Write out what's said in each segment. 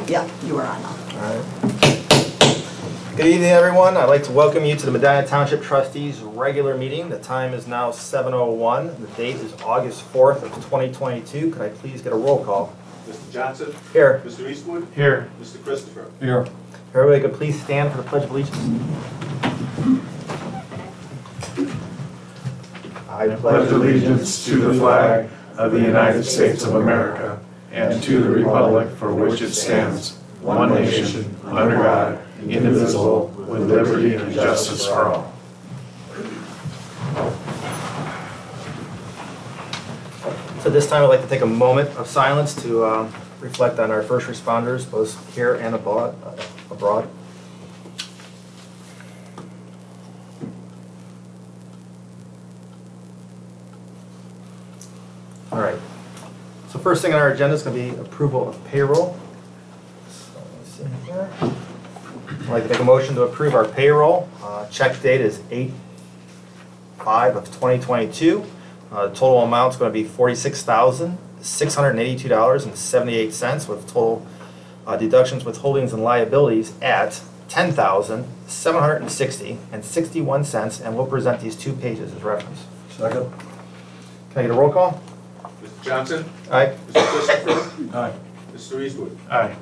Yeah, you are on now. All right. Good evening, everyone. I'd like to welcome you to the Medina Township Trustees regular meeting. The time is now 7:01. The date is August 4th of 2022. Could I please get a roll call? Mr. Johnson? Here. Mr. Eastwood? Here. Mr. Christopher? Here. Everybody could please stand for the Pledge of Allegiance. I pledge allegiance to the flag of the United States of America and to the republic for which it stands, one nation, under God, indivisible, with liberty and justice for all. So this time I'd like to take a moment of silence to reflect on our first responders, both here and abroad. All right. So first thing on our agenda is going to be approval of payroll. So let's see here. I'd like to make a motion to approve our payroll. Check date is 8/5 of 2022. The total amount is going to be $46,682.78 with total deductions, withholdings, and liabilities at $10,760.61, and we'll present these 2 pages as reference. Second. Can I get a roll call? Mr. Johnson? Aye. Mr. Christopher? Aye. Mr. Eastwood? Aye.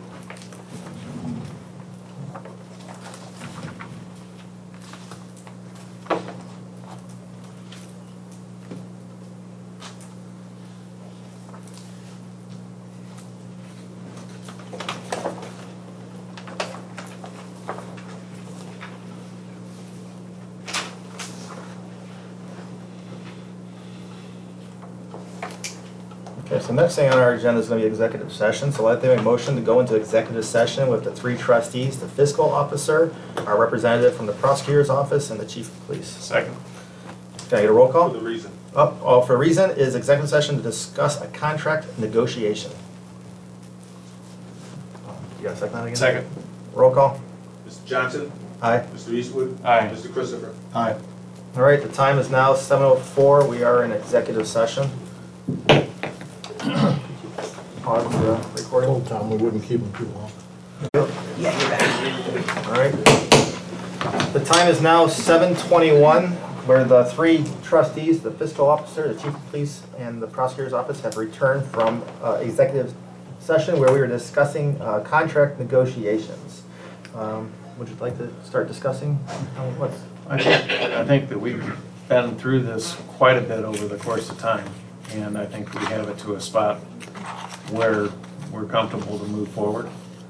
Okay, so next thing on our agenda is going to be executive session. So I'd like to make a motion to go into executive session with the 3 trustees, the fiscal officer, our representative from the prosecutor's office, and the chief of police. Second. Can I get a roll For call? the reason. For a reason is executive session to discuss a contract negotiation. You got a second on that again? Second. Roll call? Mr. Johnson? Aye. Mr. Eastwood? Aye. Mr. Christopher? Aye. All right, the time is now 7:04. We are in executive session. Pause the recording. Told Tom we wouldn't keep him too long. Yeah, you're back. All right. The time is now 7:21, where the 3 trustees, the fiscal officer, the chief of police, and the prosecutor's office have returned from executive session where we were discussing contract negotiations. Would you like to start discussing what's? I think that we've been through this quite a bit over the course of time, and I think we have it to a spot where we're comfortable to move forward.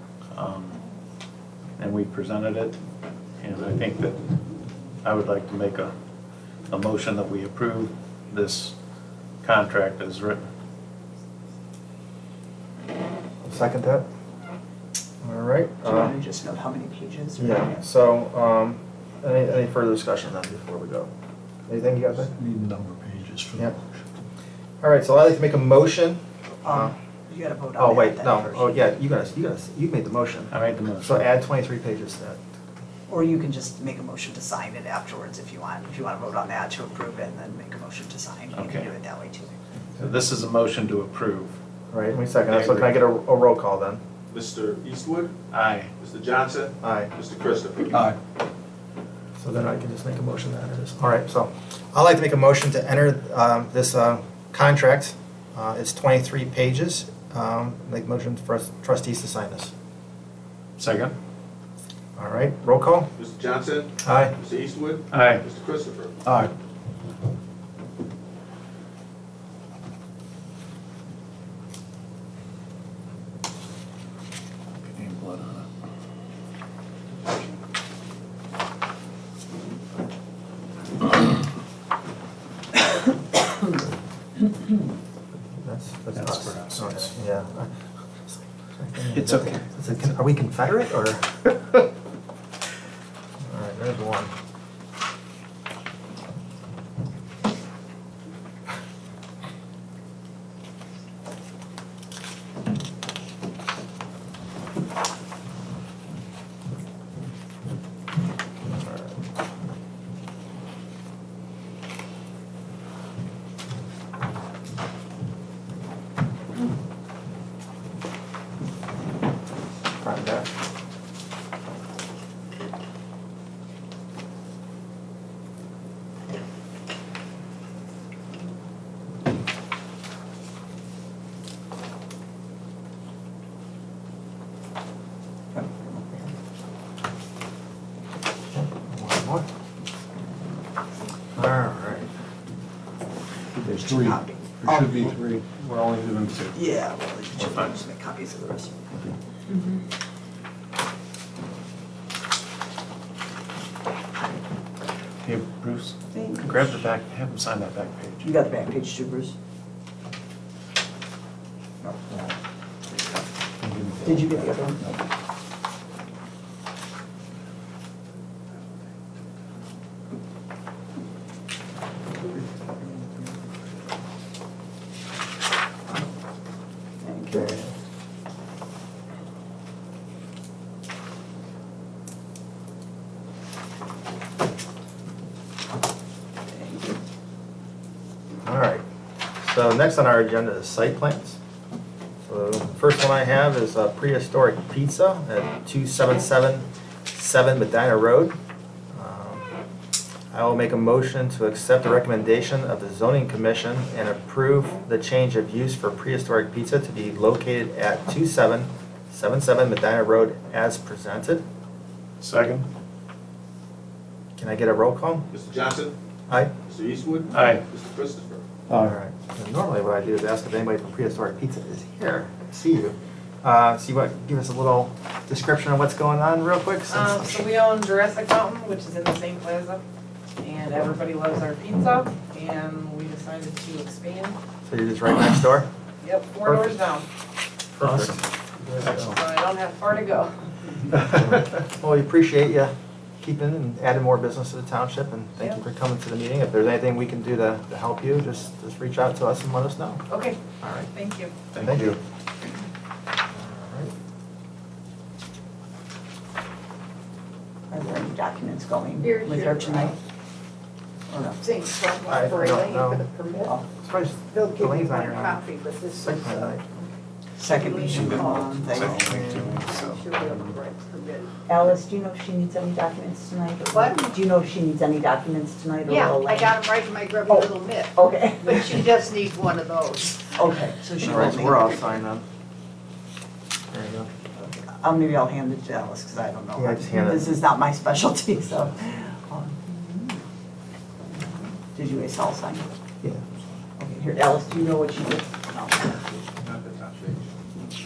And we presented it, and I think that I would like to make a motion that we approve this contract as written. Second that? All right. Do you want to just note how many pages? Yeah, so any further discussion then before we go? Anything you got there? Need a number of pages for the Yep. motion. All right, so I'd like to make a motion. You gotta vote on that. Oh, wait, then no, first. oh, yeah, you made the motion. I made the motion. So add 23 pages to that. Or you can just make a motion to sign it afterwards if you want. If you want to vote on that to approve it and then make a motion to sign, you Okay. can do it that way too. So this is a motion to approve. All right, let me second that. So can I get a roll call then? Mr. Eastwood? Aye. Mr. Johnson? Aye. Mr. Christopher? Aye. So then I can just make a motion to enter this. All right, so I'd like to make a motion to enter this contract. It's 23 pages. Make a motion for us trustees to sign this. Second. All right, roll call? Mr. Johnson? Aye. Mr. Eastwood? Aye. Mr. Christopher? Aye. Getting blood on That's That's us. for us, Oh, yes. Yeah. It's okay. Are we Confederate or? All right, there's one. All sign that. One more. All right. There's three. Copy. There should be three. We're only doing two. Yeah, well, you We're fine. should just make copies of the rest. Hey, Bruce, Thanks. grab the back, have him sign that back You page. got the back page too, Bruce? No. Did you get the other one? Thank you. Okay. Thank you. All right, so next on our agenda is site plans. So the first one I have is Prehistoric Pizza at 2777 Medina Road. I will make a motion to accept the recommendation of the zoning commission and approve the change of use for Prehistoric Pizza to be located at 2777 Medina Road as presented. Second? Can I get a roll call? Mr. Johnson? Aye. Mr. Eastwood? Aye. Mr. Christopher? All right. And normally what I do is ask if anybody from Prehistoric Pizza is here. I see you. So you want to give us a little description of what's going on real quick? So we own Jurassic Mountain, which is in the same plaza, and everybody loves our pizza, and we decided to expand. So you're just right next door? Yep, 4 doors down, Perfect. so I don't have far to go. Well, we appreciate you keeping and adding more business to the township, and thank you for coming to the meeting. If there's anything we can do to help you, just reach out to us and let us know. Okay, All right. thank you. Thank you. All right. Are there any documents going Here's with your, her tonight? Or no? Things from I for don't Elaine know. for the permit. Oh, It's probably just They'll give you Elaine's on one here now. copy, but this Site is, plan, right? second meeting on Second thing. thing too, so. I'm sure we'll have the right permit. Alice, do you know if she needs any documents tonight? or- What? Do you know if she needs any documents tonight? or Yeah, will I Elaine? got them right in my grubby Oh. little mitt, Okay. but she just needs one of those. Okay, so she All right, won't so need we're all it. signed up. There you go. Maybe I'll hand it to Alice, because I don't know. Yeah, just hand it. This is not my specialty, so. Did you guys all sign? Yeah. Okay, here, Alice, do you know what she did? No. Not the top page.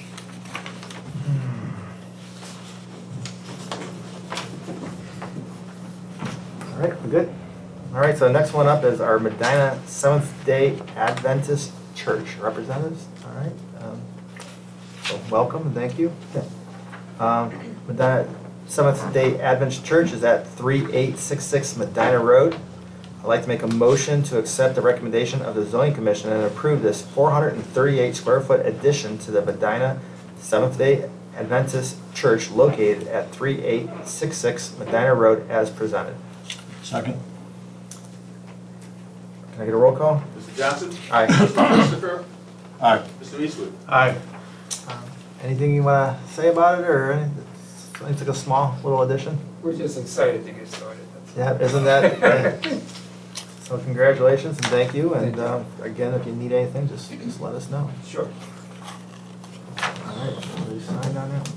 All right, we're good. All right, so the next one up is our Medina Seventh-day Adventist Church representatives. All right. So welcome and thank you. Medina Seventh-day Adventist Church is at 3866 Medina Road. I'd like to make a motion to accept the recommendation of the zoning commission and approve this 438 square foot addition to the Medina Seventh-day Adventist Church located at 3866 Medina Road as presented. Second. Can I get a roll call? Mr. Johnson? Aye. Mr. Christopher? Aye. Mr. Eastwood? Aye. Anything you want to say about it, or it's like a small little addition? We're just excited to get started. Yeah, isn't that? So congratulations and thank you, and again, if you need anything, just let us know. Sure. All right, we signed on that.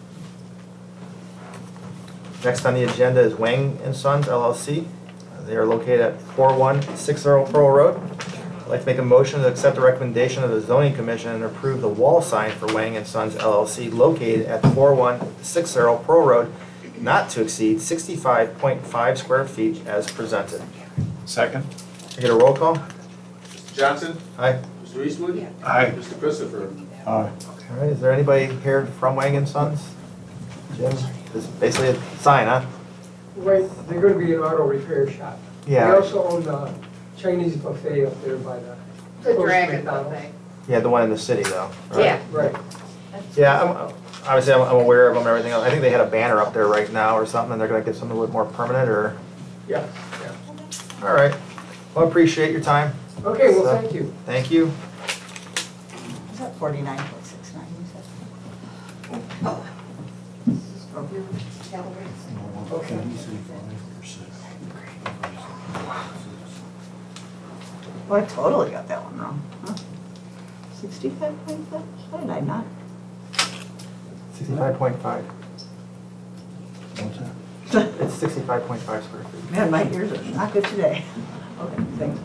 Next on the agenda is Wang and Sons LLC. They are located at 4160 Pearl Road. I'd like to make a motion to accept the recommendation of the zoning commission and approve the wall sign for Wang and Sons LLC located at 4160 Pearl Road, not to exceed 65.5 square feet as presented. Second? Can I get a roll call? Mr. Johnson? Aye. Mr. Eastwood? Yeah. Aye. Mr. Christopher? Aye. All right, is there anybody here from Wang and Sons? Jim, this is basically a sign, huh? Right, they're gonna be an auto repair shop. Yeah. They also own the Chinese buffet up there by the. The close to Dragon McDonald's. buffet. Yeah, the one in the city though, right? Yeah. Right. Yeah, obviously I'm aware of them and everything else. I think they had a banner up there right now or something, and they're gonna get something a little more permanent, or? Yeah, yeah. All right, well, appreciate your time. Okay, well, So- thank you. Thank you. Is that 49.69 you said? of your salaries? Okay. He said 5 or 6. Well, I totally got that one wrong. Huh? 65.5? How did I not? 65.5. What's that? It's 65.5 square feet. Man, my ears are not good today. Okay, thanks.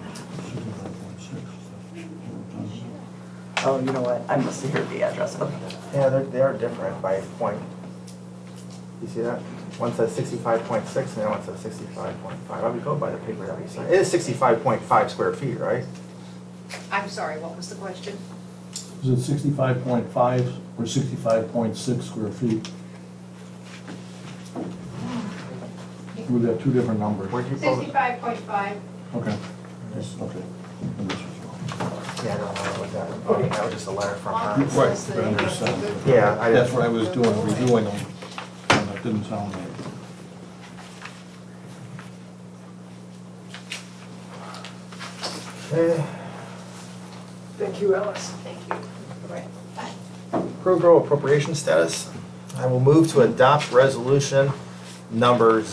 65.6. Oh, you know what? I must have heard the address. Okay. Yeah, they are different by point. You see that? One says 65.6 and the other one says 65.5. I would go by the paper that we signed. It is 65.5 square feet, right? I'm sorry, what was the question? Is it 65.5 or 65.6 square feet? We've got two different numbers. Where'd you pull it? 65.5. Okay. Yes, okay. And this is wrong. Yeah, I don't know what that was. Oh, that was just a letter from her. Right, but I understand. Yeah, I That's what I was doing, reviewing them, and that didn't sound right. Okay. Thank you, Alice. Thank you. Right. Approval appropriation status. I will move to adopt resolution number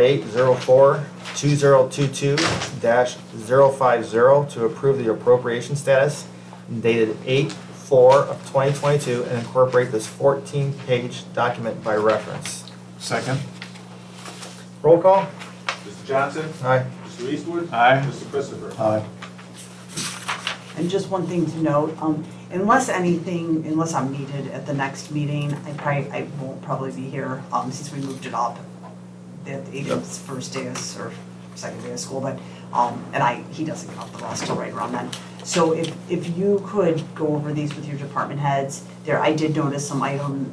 0804-2022-050 to approve the appropriation status dated 8/4/2022 and incorporate this 14-page document by reference. Second. Roll call. Mr. Johnson? Aye. Mr. Eastwood? Aye. Mr. Christopher? Aye. And just one thing to note, unless I'm needed at the next meeting, I won't probably be here, since we moved it up. That Aiden's first day of, or second day of school, but, he doesn't get off the bus till right around then. So if you could go over these with your department heads, I did notice some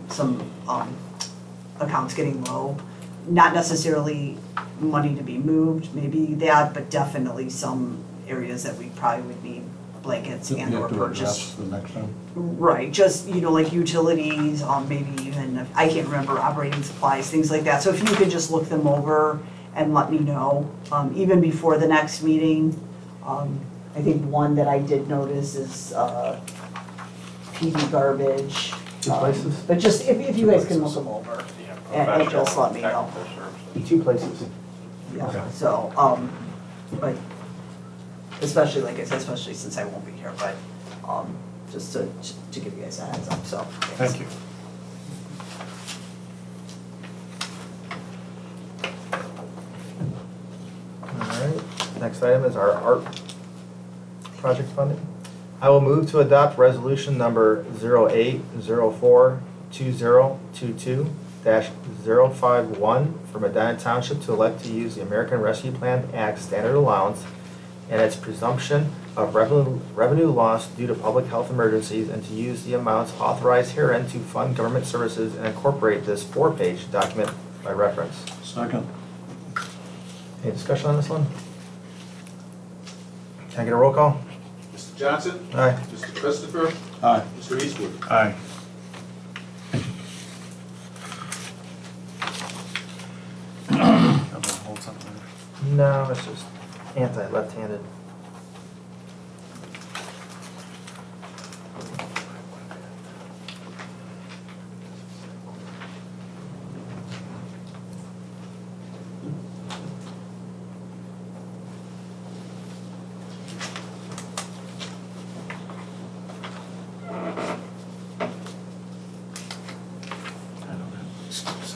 accounts getting low. Not necessarily money to be moved, maybe that, but definitely some areas that we probably would need blankets You and or have to purchase. address the next time. Right, just, like utilities, maybe even, I can't remember, operating supplies, things like that. So if you could just look them over and let me know, even before the next meeting. I think one that I did notice is, PD garbage. Two places? But just, if you guys can look them over and just let me know. 2 places. Yeah, Okay. so, but especially, like I said, especially since I won't be here, but, just to give you guys a heads up, so. Thank you. All right, next item is our art project funding. I will move to adopt resolution number 0804-2022-051 for Medina Township to elect to use the American Rescue Plan Act standard allowance and its presumption of revenue loss due to public health emergencies and to use the amounts authorized herein to fund government services and incorporate this 4-page document by reference. Second. Any discussion on this one? Can I get a roll call? Mr. Johnson? Aye. Mr. Christopher? Aye. Mr. Eastwood? Aye. Hold something. No, it's just anti-left-handed. I don't have excuse.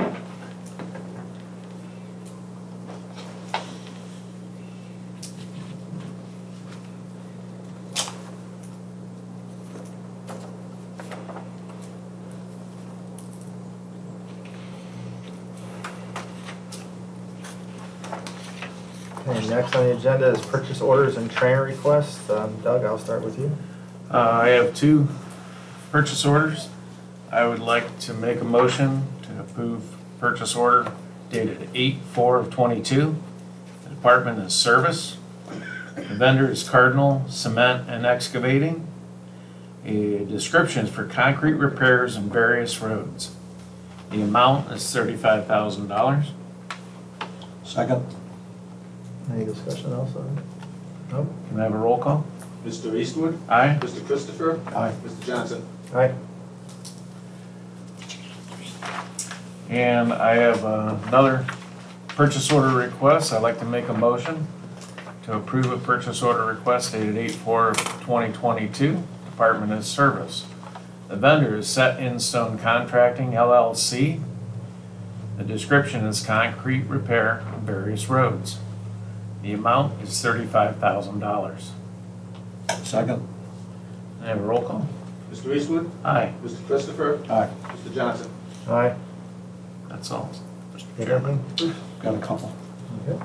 Okay, next on the agenda is purchase orders and training requests. Doug, I'll start with you. I have 2 purchase orders. I would like to make a motion to approve purchase order dated 8/4/22. The department is service. The vendor is Cardinal Cement and Excavating. A description is for concrete repairs on various roads. The amount is $35,000. Second. Any discussion also? Nope. Can I have a roll call? Mr. Eastwood? Aye. Mr. Christopher? Aye. Mr. Johnson? Aye. And I have another purchase order request. I'd like to make a motion to approve a purchase order request dated 8/4/2022, Department of Service. The vendor is Set in Stone Contracting LLC. The description is concrete repair of various roads. The amount is $35,000. Second. I have a roll call. Mr. Eastwood? Aye, Mr. Christopher? Aye. Mr. Johnson? Aye. that's all. Mr. You got Chairman. anything? Got a couple. Okay.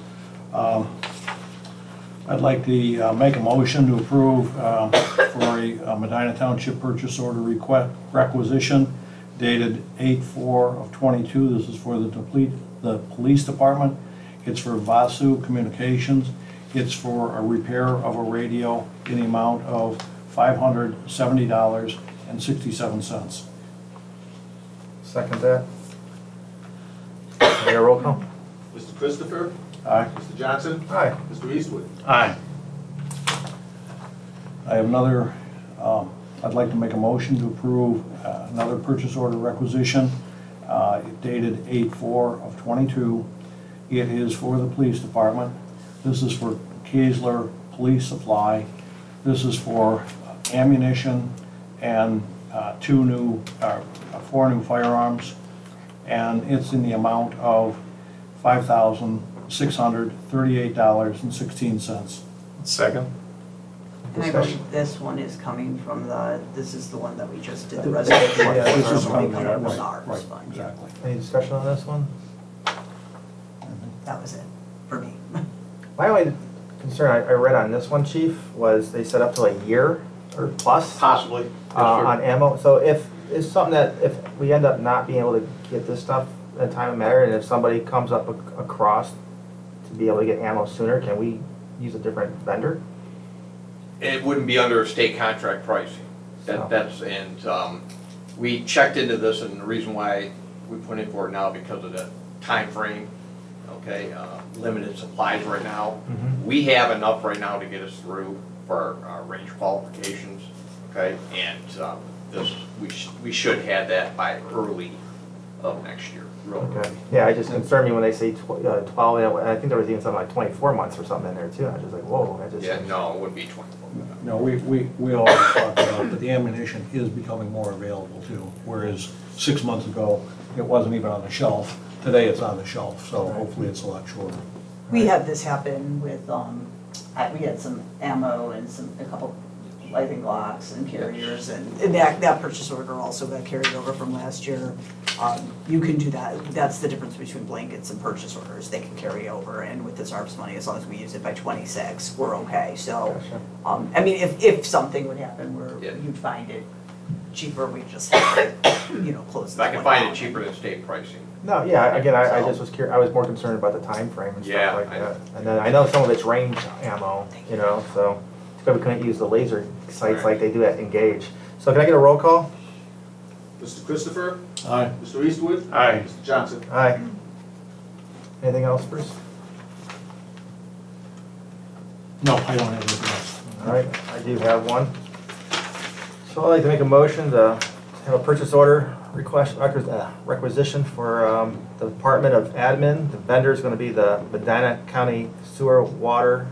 I'd like to make a motion to approve for a Medina Township purchase order requisition dated 8/4/22. This is for the police department. It's for Vasu Communications. It's for a repair of a radio in the amount of $570.67. Second that. Can I get a roll call? Mr. Christopher? Aye. Mr. Johnson? Aye. Mr. Eastwood? Aye, I have another, I'd like to make a motion to approve another purchase order requisition dated 8/4/22. It is for the police department. This is for Kaesler Police Supply. This is for ammunition and four new firearms. And it's in the amount of $5,638.16. second. And I believe this one is coming from this is the one that we just did the reservation. Yeah, This is Coming coming from right, ours right, fund, yeah. exactly. Any discussion on this one? That was it, for me. My only concern I read on this one, Chief, was they said up to a year or plus Possibly. on ammo. So if it's something that if we end up not being able to get this stuff in time and matter, and if somebody comes up across to be able to get ammo sooner, can we use a different vendor? It wouldn't be under state contract pricing. So- We checked into this, and the reason why we put in for it now because of the time frame. Okay, limited supplies right now. Mhm. We have enough right now to get us through for our range qualifications. Okay, and we should have that by early of next year. Real Okay. early. Yeah, it just concerned me when they say 12, and I think there was even something like 24 months or something in there too. I was just like, whoa, I just. Yeah, no, it would be 24. No, we always talked about that the ammunition is becoming more available too, whereas 6 months ago, it wasn't even on the shelf. Today it's on the shelf, so hopefully it's a lot shorter. We had this happen with, we had some ammo and a couple, I think, locks and carriers, and that purchase order also got carried over from last year. You can do that, that's the difference between blankets and purchase orders, they can carry over, and with this ARPS money, as long as we use it by 26, we're okay, so. Gotcha. I mean, if something would happen where Yeah. you'd find it cheaper, we just have to, close If that I can one find down. it cheaper than state pricing. No, yeah, again, I So- just was curious, I was more concerned about the time frame and Yeah, stuff like I know. that. And then I know some of it's range ammo, so, but we couldn't use the laser sights Right. like they do at Engage. So can I get a roll call? Mr. Christopher? Aye. Mr. Eastwood? Aye. Mr. Johnson? Aye. Anything else, Bruce? No, I don't have anything else. All right, I do have one. So I'd like to make a motion to have a purchase order requisition for the Department of Admin. The vendor is going to be the Medina County Sewer Water,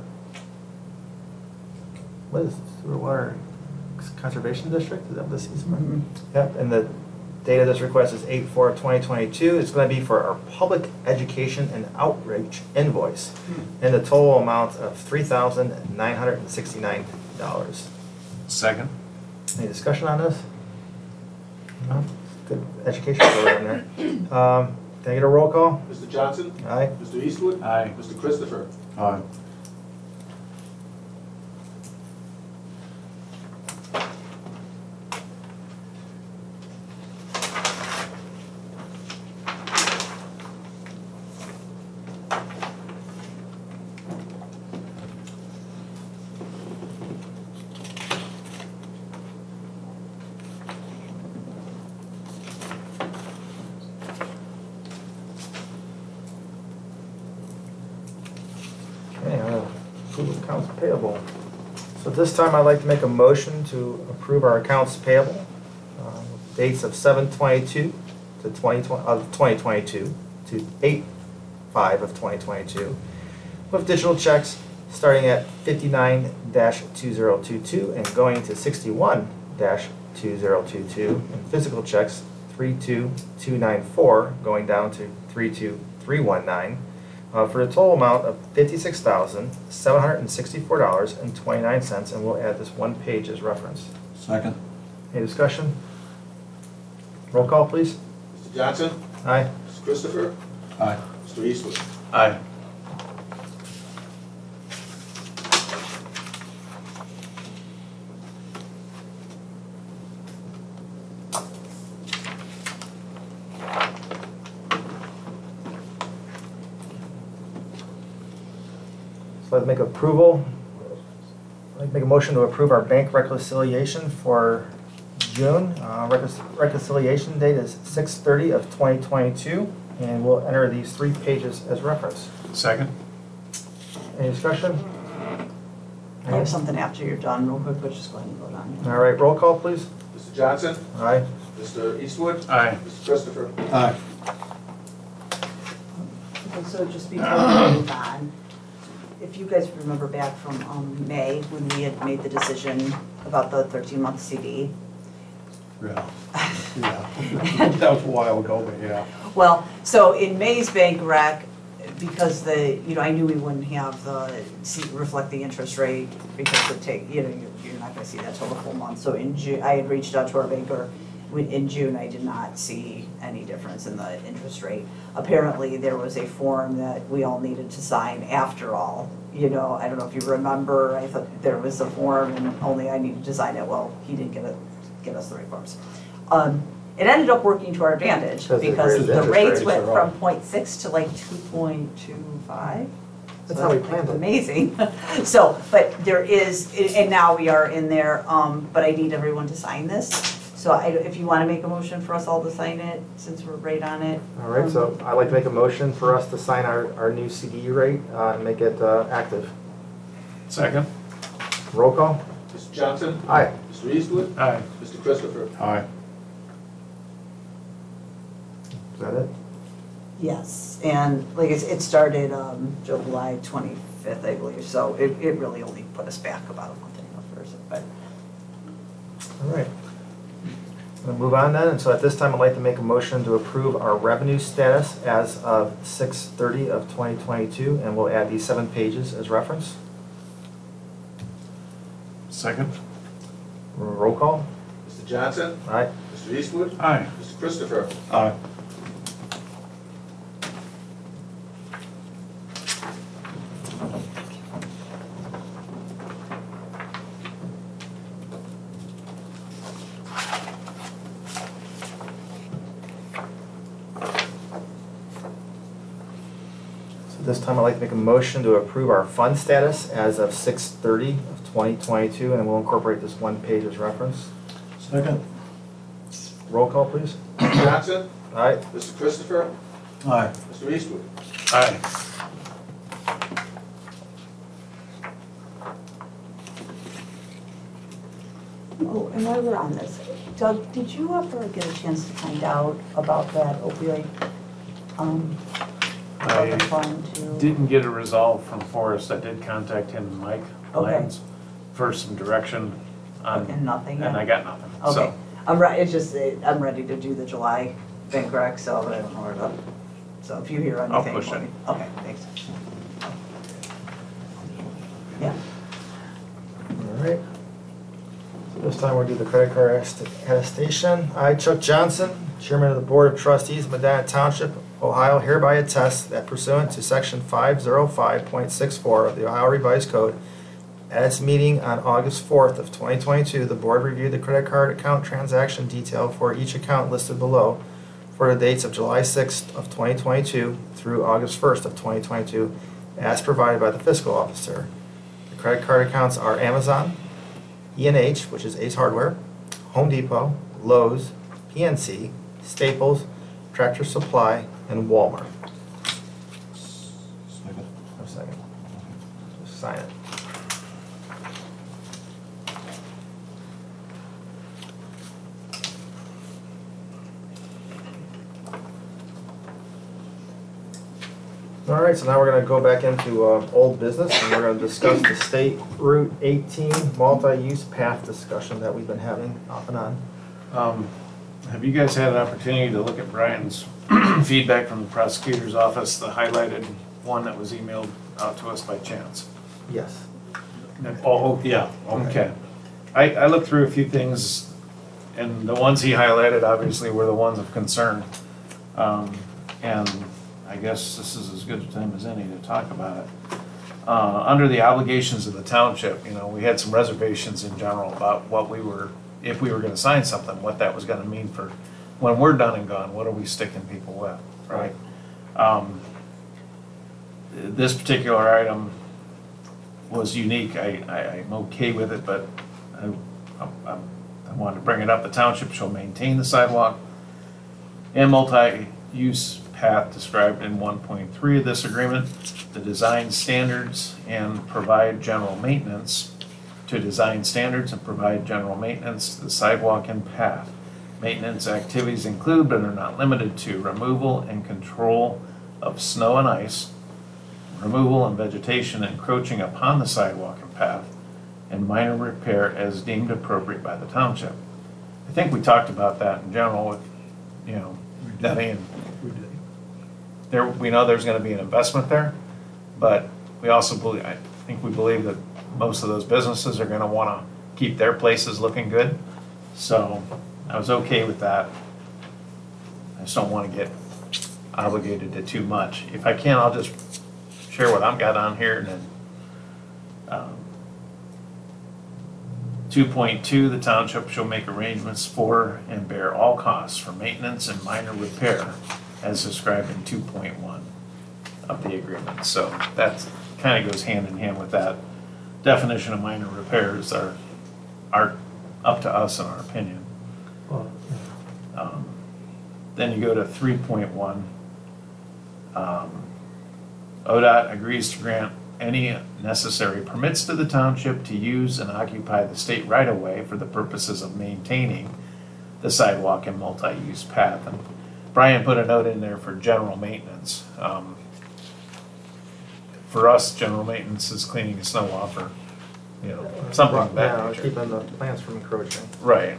what is it, Sewer Water Conservation District? Is that what this is? Yep, and the date of this request is 8/4/2022. It's going to be for our public education and outreach invoice, and the total amount of $3,969. Second. Any discussion on this? No? Good education program there. Can I get a roll call? Mr. Johnson? Aye. Mr. Eastwood? Aye. Mr. Christopher? Aye. Okay, approve accounts payable. So this time I'd like to make a motion to approve our accounts payable. Dates of 7/22 to 2022 to 8/5 of 2022, with digital checks starting at 59-2022 and going to 61-2022, and physical checks 32294 going down to 32319, for a total amount of $56,764.29, and we'll add this one page as reference. Second. Any discussion? Roll call, please. Mr. Johnson? Aye. Mr. Christopher? Aye. Mr. Eastwood? Aye. So I'd make approval, I'd make a motion to approve our bank reconciliation for June. Reconciliation date is 6/30 of 2022, and we'll enter these 3 pages as reference. Second? Any discussion? I have something after you're done, real quick, but just go ahead and vote on it. All right, roll call, please. Mr. Johnson? Aye. Mr. Eastwood? Aye. Mr. Christopher? Aye. Okay, so just before we move on, if you guys remember back from May, when we had made the decision about the 13-month CD. Yeah. Yeah. That was a while ago, but yeah. Well, so in May's bank rec, because I knew we wouldn't have reflect the interest rate, because it take, you're not gonna see that till the full month. So in June, I had reached out to our banker. In June, I did not see any difference in the interest rate. Apparently, there was a form that we all needed to sign after all. I don't know if you remember, I thought there was a form and only I needed to sign it. Well, he didn't get us the right forms. It ended up working to our advantage because the rates went from 0.6 to like 2.25. That's how we planned it. Amazing. So, but there is, and now we are in there, but I need everyone to sign this. So if you want to make a motion for us all to sign it, since we're right on it. All right, so I'd like to make a motion for us to sign our new CD rate and make it active. Second? Roll call? Mr. Johnson? Aye. Mr. Eastwood? Aye. Mr. Christopher? Aye. Is that it? Yes, and like it started July 25th, I believe, so it really only put us back about a month and a half first, but. All right. We'll move on then, and so at this time, I'd like to make a motion to approve our revenue status as of 6/30 of 2022, and we'll add these 7 pages as reference. Second? Roll call? Mr. Johnson? Aye. Mr. Eastwood? Aye. Mr. Christopher? Aye. This time, I'd like to make a motion to approve our fund status as of 6/30 of 2022, and we'll incorporate this 1 page as reference. Second. Roll call, please. Mr. Johnson? Aye. Mr. Christopher? Aye. Mr. Eastwood? Aye. Oh, and while we're on this, Doug, did you ever get a chance to find out about that opioid? I fund to? didn't get a resolve from Forrest. I did contact him and Mike Okay. Lyons for some direction on. And nothing And yet? I got nothing, Okay, so. I'm I'm ready to do the July bank rec, so but I don't know where to, so if you hear anything. push for it. me. Okay, thanks. Yeah. All right. So this time, we'll do the credit card attestation. I, Chuck Johnson, Chairman of the Board of Trustees, Medina Township, Ohio, hereby attest that pursuant to Section 505.64 of the Ohio Revised Code, at its meeting on August 4th of 2022, the board reviewed the credit card account transaction detail for each account listed below for the dates of July 6th of 2022 through August 1st of 2022, as provided by the fiscal officer. The credit card accounts are Amazon, E&H, which is Ace Hardware, Home Depot, Lowe's, PNC, Staples, Tractor Supply, and Walmart. Second. A second. Just sign it. All right, so now we're gonna go back into old business, and we're gonna discuss the State Route 18 multi-use path discussion that we've been having off and on. Have you guys had an opportunity to look at Brian's feedback from the prosecutor's office, the highlighted one that was emailed out to us by chance? Yes. Oh, yeah, Okay. I looked through a few things, and the ones he highlighted obviously were the ones of concern. And I guess this is as good a time as any to talk about it. Under the obligations of the township, we had some reservations in general about what we were, if we were gonna sign something, what that was gonna mean for, when we're done and gone, what are we sticking people with, right? This particular item was unique. I'm okay with it, but I wanted to bring it up. The township shall maintain the sidewalk and multi-use path described in 1.3 of this agreement, the design standards and provide general maintenance, to design standards and provide general maintenance to the sidewalk and path. Maintenance activities include but are not limited to removal and control of snow and ice, removal and vegetation encroaching upon the sidewalk and path, and minor repair as deemed appropriate by the township. I think we talked about that in general with, Denny, and we know there's gonna be an investment there, but we also believe, I think we believe that most of those businesses are gonna wanna keep their places looking good. So I was okay with that. I just don't wanna get obligated to too much. If I can, I'll just share what I've got on here, and then 2.2, the township shall make arrangements for and bear all costs for maintenance and minor repair as described in 2.1 of the agreement. So that kind of goes hand in hand with that. Definition of minor repairs are up to us in our opinion. Then you go to 3.1. ODOT agrees to grant any necessary permits to the township to use and occupy the state right-of-way for the purposes of maintaining the sidewalk and multi-use path. And Brian put a note in there for general maintenance. For us, general maintenance is cleaning the snow off, or something of that Yeah, nature. keeping the plants from encroaching. Right.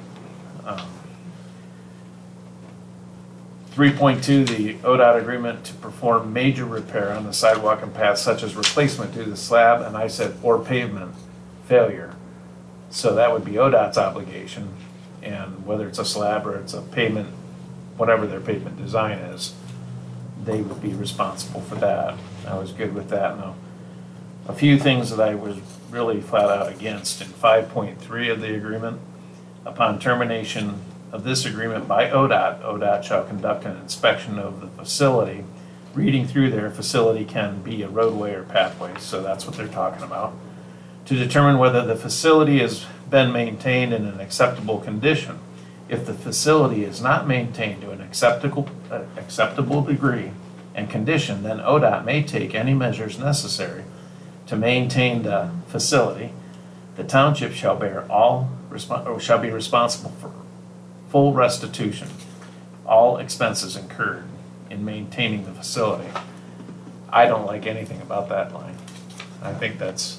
3.2, the ODOT agreement to perform major repair on the sidewalk and path such as replacement due to slab, and I said or pavement failure. So that would be ODOT's obligation, and whether it's a slab or it's a pavement, whatever their pavement design is, they would be responsible for that. I was good with that. Now, a few things that I was really flat out against in 5.3 of the agreement, upon termination of this agreement by ODOT, ODOT shall conduct an inspection of the facility. Reading through there, facility can be a roadway or pathway, so that's what they're talking about, to determine whether the facility has been maintained in an acceptable condition. If the facility is not maintained to an acceptable degree and condition, then ODOT may take any measures necessary to maintain the facility. The township shall shall be responsible for full restitution, all expenses incurred in maintaining the facility. I don't like anything about that line. I think that's,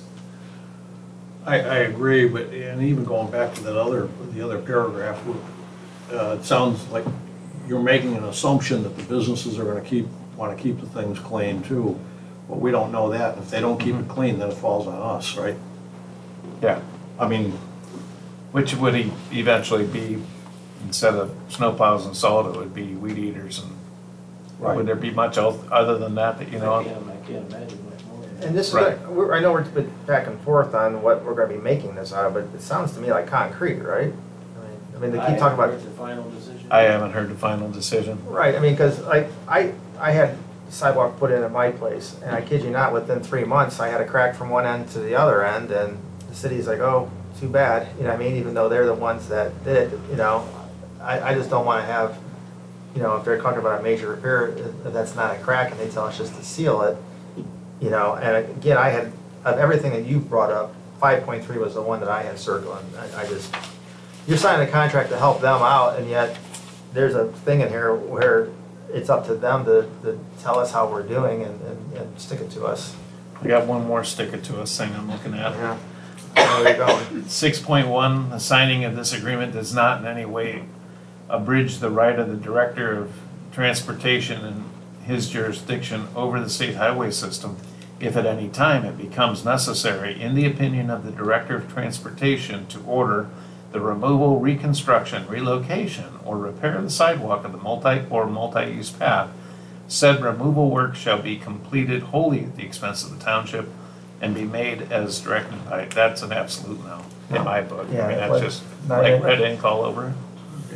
I agree, but, and even going back to the other paragraph, it sounds like you're making an assumption that the businesses are gonna wanna keep the things clean too. But we don't know that. If they don't keep it clean, then it falls on us, right? yeah, I mean, which would eventually be, instead of snowplows and salt, it would be weed eaters, and would there be much else other than that I can't imagine much more. And this is, Right. I know we're back and forth on what we're gonna be making this out of, but it sounds to me like concrete, right? I mean, they keep talking about. The final decision. I haven't heard the final decision. Right, I mean, because I had sidewalk put in at my place, and I kid you not, within 3 months, I had a crack from one end to the other end, and the city's like, oh, too bad, you know what I mean, even though they're the ones that did it, I just don't wanna have, if they're talking about a major repair, that's not a crack, and they tell us just to seal it, and again, I had, of everything that you brought up, 5.3 was the one that I had circled, and I just, you're signing a contract to help them out, and yet, there's a thing in here where it's up to them to tell us how we're doing and stick it to us. I got one more stick it to us thing I'm looking at. Yeah. Where are you going? 6.1, the signing of this agreement does not in any way abridge the right of the Director of Transportation and his jurisdiction over the state highway system if at any time it becomes necessary, in the opinion of the Director of Transportation, to order the removal, reconstruction, relocation, or repair of the sidewalk of the multi-use path. Said removal work shall be completed wholly at the expense of the township and be made as directed by, that's an absolute no in my book. I Yeah, mean, that's like, just not like even- red ink all over it.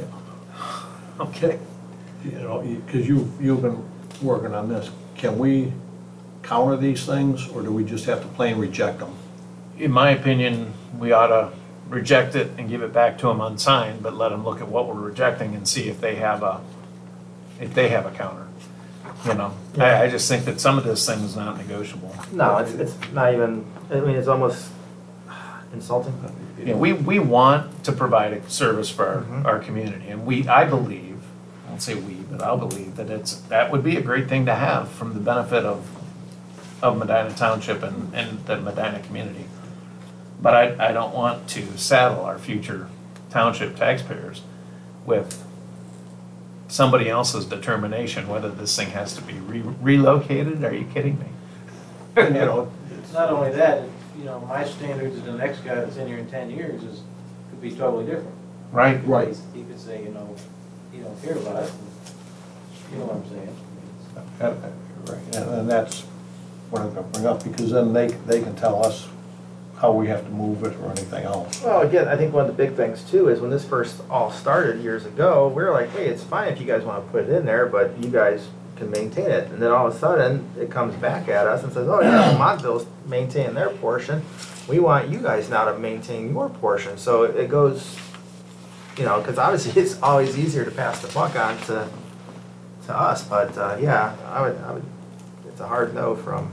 Okay. You know, because you've been working on this, can we counter these things, or do we just have to plain reject them? In my opinion, we ought to reject it and give it back to them unsigned, but let them look at what we're rejecting and see if they have a counter. You know, I just think that some of this thing is not negotiable. No, it's not even, I mean, it's almost insulting. You know, we want to provide a service for our community, and I believe, I won't say we, but I'll believe that that would be a great thing to have from the benefit of Medina Township and the Medina community. But I don't want to saddle our future township taxpayers with somebody else's determination whether this thing has to be relocated. Are you kidding me? And, you know, It's not only that, you know, my standards and the next guy that's in here in 10 years could be totally different. Right. Right. He could say, you know, you don't care about it, and you know what I'm saying? Right, and that's what I'm gonna bring up, because then they can tell us how we have to move it or anything else. Well, again, I think one of the big things too is when this first all started years ago, we were like, hey, it's fine if you guys want to put it in there, but you guys can maintain it. And then all of a sudden, it comes back at us and says, oh yeah, Montville's maintaining their portion. We want you guys now to maintain your portion. So it goes, you know, because obviously it's always easier to pass the buck on to us. But yeah, I would. It's a hard no from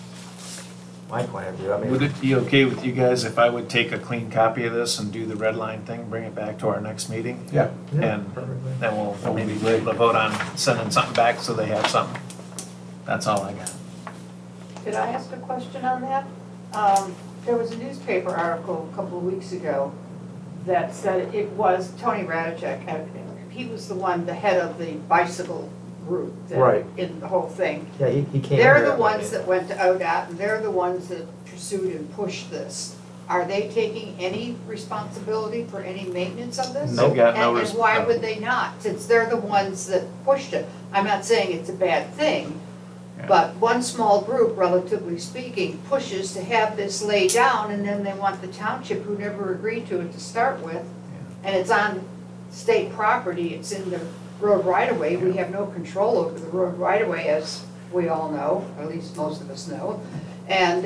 my point of view. I mean, Would it be okay with you guys if I would take a clean copy of this and do the red line thing, bring it back to our next meeting? Yeah. And perfectly. then we'll maybe be able to vote on sending something back so they have something. That's all I got. Could I ask a question on that? There was a newspaper article a couple of weeks ago that said it was Tony Radicek. He was the head of the bicycle group Right. in the whole thing. Yeah, he came. They're here the at ones one that went to ODOT, and they're the ones that pursued and pushed this. Are they taking any responsibility for any maintenance of this? They've got no And why no. would they not, since they're the ones that pushed it? I'm not saying it's a bad thing, Yeah. but one small group, relatively speaking, pushes to have this laid down, and then they want the township, who never agreed to it to start with, and it's on state property, it's in the road right-of-way, we have no control over the road right-of-way, as we all know, or at least most of us know. And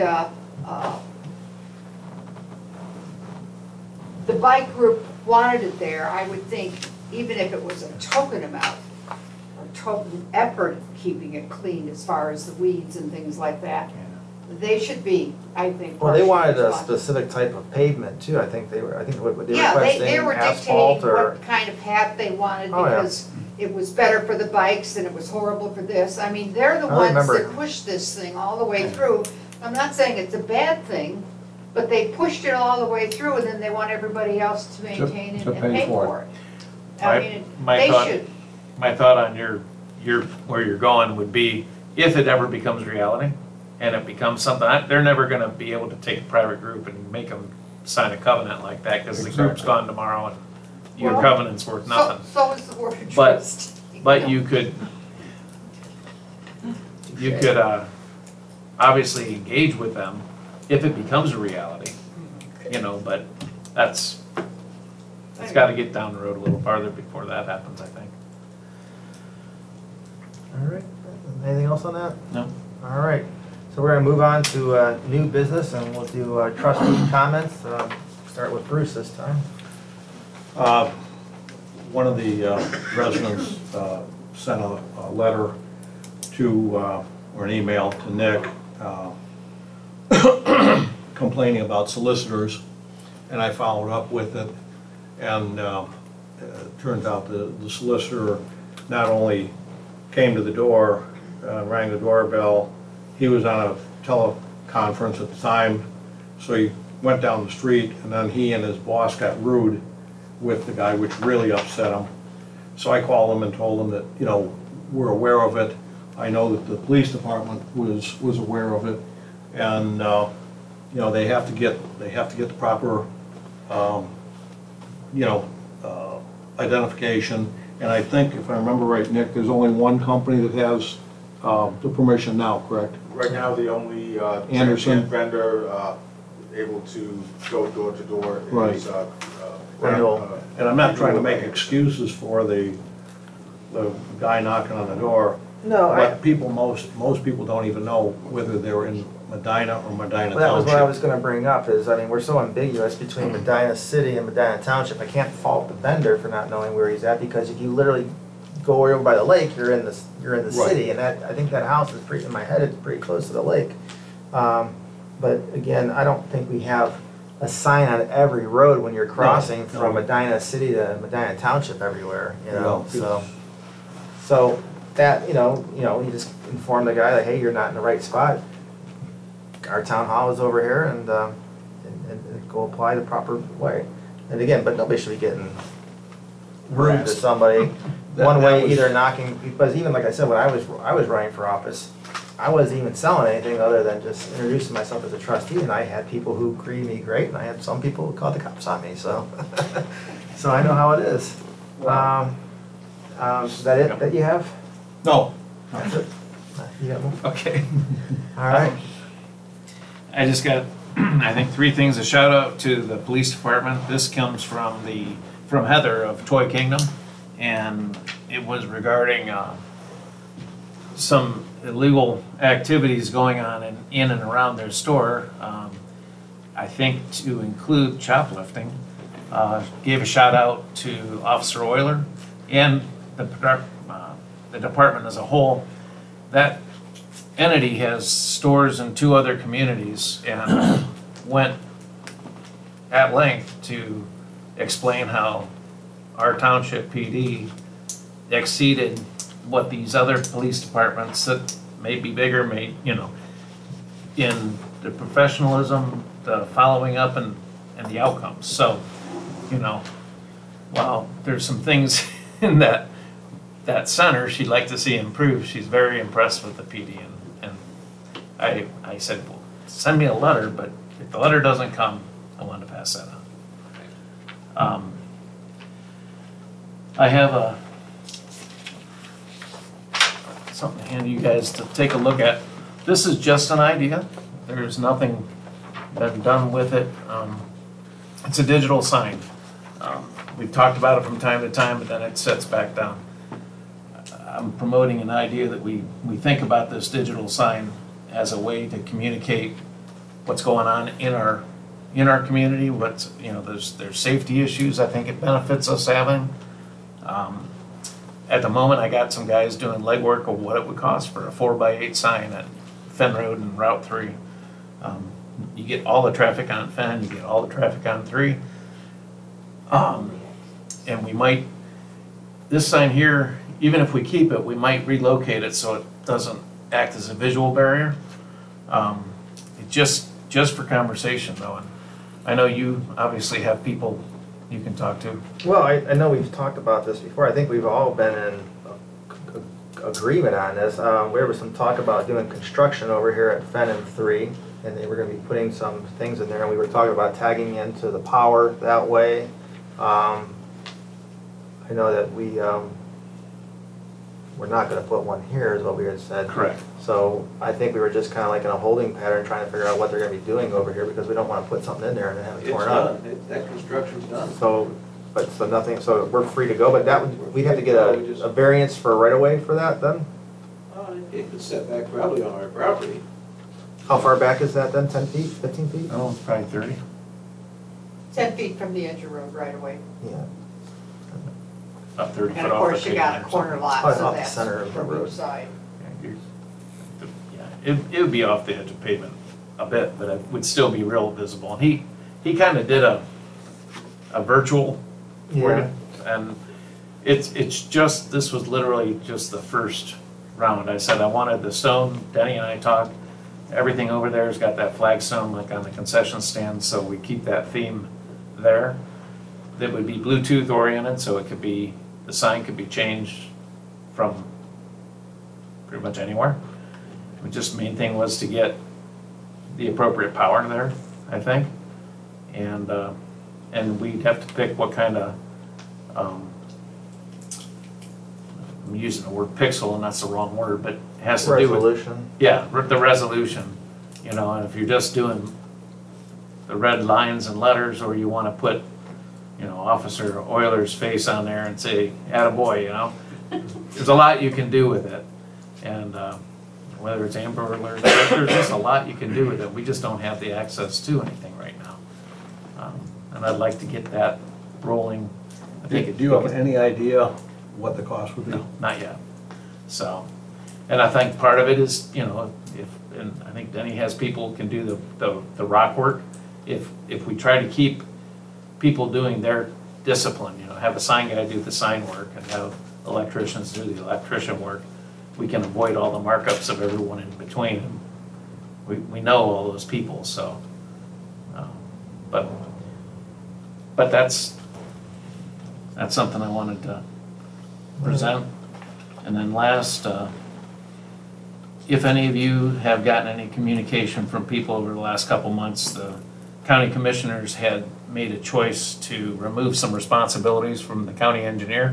the bike group wanted it there. I would think, even if it was a token amount, or token effort of keeping it clean as far as the weeds and things like that, they should be, I think. Well, they wanted partially a responsible. specific type of pavement too. I think they were what they were Yeah, they requesting, were asphalt dictating or. what kind of path they wanted Oh, yeah. because it was better for the bikes and it was horrible for this. I mean, they're the I ones remember. that pushed this thing all the way through. I'm not saying it's a bad thing, but they pushed it all the way through and then they want everybody else to maintain it to and pay pay for for it. I mean, My they thought- should, My thought on your where you're going would be, if it ever becomes reality, and it becomes something, they're never gonna be able to take a private group and make them sign a covenant like that, because the group's gone tomorrow and your Well, covenant's worth nothing. so is the word But- trust. But you could obviously engage with them if it becomes a reality, you know, but it's gotta get down the road a little farther before that happens, I think. All right. Anything else on that? No. All right. So we're gonna move on to new business, and we'll do trustee comments. Start with Bruce this time. One of the residents sent a letter to, or an email to Nick, complaining about solicitors, and I followed up with it, and it turns out the solicitor not only came to the door, rang the doorbell. He was on a teleconference at the time, so he went down the street, and then he and his boss got rude with the guy, which really upset him. So I called him and told him that, you know, we're aware of it. I know that the police department was aware of it, and you know, they have to get the proper you know, identification. And I think, if I remember right, Nick, there's only one company that has the permission now, correct? Right now, the only Anderson. transient vendor able to go door to door Right. is Randall. And I'm not trying to make excuses for the guy knocking on the door. No, But people, most people don't even know whether they're in Medina or Medina Well, that was what I was Township. gonna bring up, is, I mean, we're so ambiguous between Medina City and Medina Township. I can't fault the vendor for not knowing where he's at, because if you literally go over by the lake, you're in the Right. city, and that, I think that house is pretty, in my head, it's pretty close to the lake. But again, I don't think we have a sign on every road when you're crossing No. from Medina City to Medina Township everywhere, you know, No. so that, you know, you just inform the guy, like, hey, you're not in the right spot. Our town hall is over here, and go apply the proper way. And again, but nobody should be getting rude to somebody one way, either knocking, because even like I said, when I was running for office, I wasn't even selling anything other than just introducing myself as a trustee, and I had people who greeted me great, and I had some people who called the cops on me, so. So I know how it is. Is that it that you have? No. That's it? You got more? Okay. All right. I just got, I think, 3 things. A shout out to the police department. This comes from Heather of Toy Kingdom, and it was regarding some illegal activities going on in and around their store. I think to include shoplifting. Gave a shout out to Officer Euler and the department as a whole. That entity has stores in 2 other communities, and went at length to explain how our township PD exceeded what these other police departments that may be bigger, may, you know, in the professionalism, the following up, and the outcomes. So, you know, while there's some things in that center she'd like to see improved, she's very impressed with the PD, and I said, well, send me a letter, but if the letter doesn't come, I want to pass that on. I have something to hand you guys to take a look at. This is just an idea. There's nothing been done with it. It's a digital sign. We've talked about it from time to time, but then it sets back down. I'm promoting an idea that we think about this digital sign as a way to communicate what's going on in our community. What's, you know, there's safety issues I think it benefits us having. At the moment, I got some guys doing legwork of what it would cost for a 4x8 sign at Fenn Road and Route 3. You get all the traffic on Fenn, you get all the traffic on 3. And we might, this sign here, even if we keep it, we might relocate it so it doesn't act as a visual barrier. Just for conversation though, and I know you obviously have people you can talk to. Well, I know we've talked about this before. I think we've all been in agreement on this. There was some talk about doing construction over here at Fenn and 3, and they were going to be putting some things in there, and we were talking about tagging into the power that way. I know that we're not going to put one here, is what we had said. Correct. So I think we were just kind of like in a holding pattern, trying to figure out what they're going to be doing over here, because we don't want to put something in there and then have it It's torn up. done, that construction's done. So, so nothing, so we're free to go, but that would, we'd have to get a variance for right of way for that then? It could set back probably on our property. How far back is that then, 10 feet, 15 feet? Oh, probably 30. 10 feet from the edge of road right away. Yeah. About 30 And foot of off course, the you got a pavement. corner lot, Oh, so off the that's center of the from road. each side. Yeah, it would be off the edge of pavement a bit, but it would still be real visible. And he kind of did a virtual Yeah. and It's just, this was literally just the first round. I said I wanted the stone, Denny and I talked, everything over there's got that flagstone like on the concession stand, so we keep that theme there. That would be Bluetooth oriented, so it could be, the sign could be changed from pretty much anywhere. Just main thing was to get the appropriate power there, I think. And we'd have to pick what kind of, I'm using the word pixel and that's the wrong word, but it has to do with. Resolution. Yeah, the resolution, you know, and if you're just doing the red lines and letters, or you want to put, you know, Officer Euler's face on there and say, attaboy, you know, there's a lot you can do with it. And whether it's Amber Alerts, there's just a lot you can do with it. We just don't have the access to anything right now. And I'd like to get that rolling. I think Do you have any idea what the cost would be? No, not yet. So, and I think part of it is, you know, and I think Denny has people can do the rock work. If we try to keep people doing their discipline, you know, have a sign guy do the sign work and have electricians do the electrician work, we can avoid all the markups of everyone in between. We know all those people, so, but that's something I wanted to present. And then last, if any of you have gotten any communication from people over the last couple months, the county commissioners had made a choice to remove some responsibilities from the county engineer.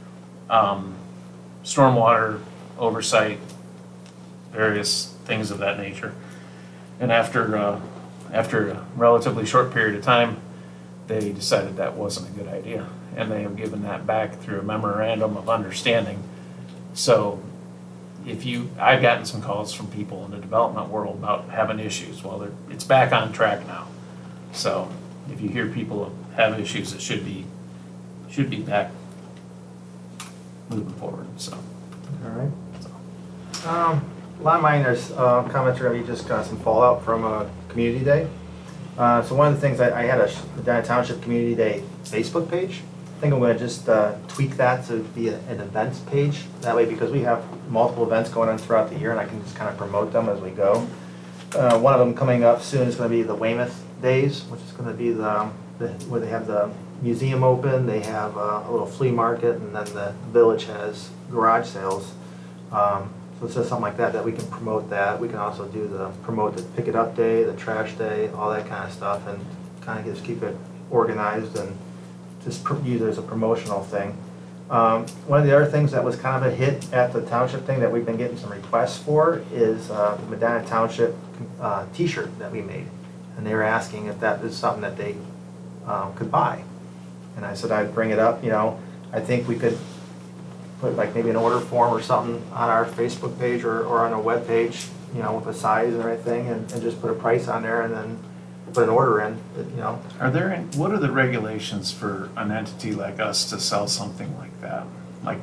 Stormwater oversight, various things of that nature. And after a relatively short period of time, they decided that wasn't a good idea. And they have given that back through a memorandum of understanding. So I've gotten some calls from people in the development world about having issues. Well, it's back on track now. So if you hear people have issues, it should be back moving forward, so. All right. A lot of mine, there's comments are going to be just some fallout from Community Day. So one of the things, I had a Medina Township Community Day Facebook page. I think I'm going to just tweak that to be an events page. That way, because we have multiple events going on throughout the year, and I can just kind of promote them as we go. One of them coming up soon is going to be the Weymouth Days, which is going to be where they have the museum open, they have a little flea market, and then the village has garage sales. So it's just something like that we can promote that. We can also promote the Pick It Up Day, the Trash Day, all that kind of stuff, and kind of just keep it organized and just use it as a promotional thing. One of the other things that was kind of a hit at the township thing that we've been getting some requests for is the Medina Township t-shirt that we made. And they were asking if that is something that they could buy. And I said I'd bring it up, you know, I think we could put like maybe an order form or something on our Facebook page or on our web page, you know, with a size and everything, and just put a price on there and then put an order in, you know. What are the regulations for an entity like us to sell something like that? Like,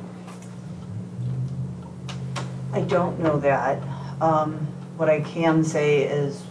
I don't know that. What I can say is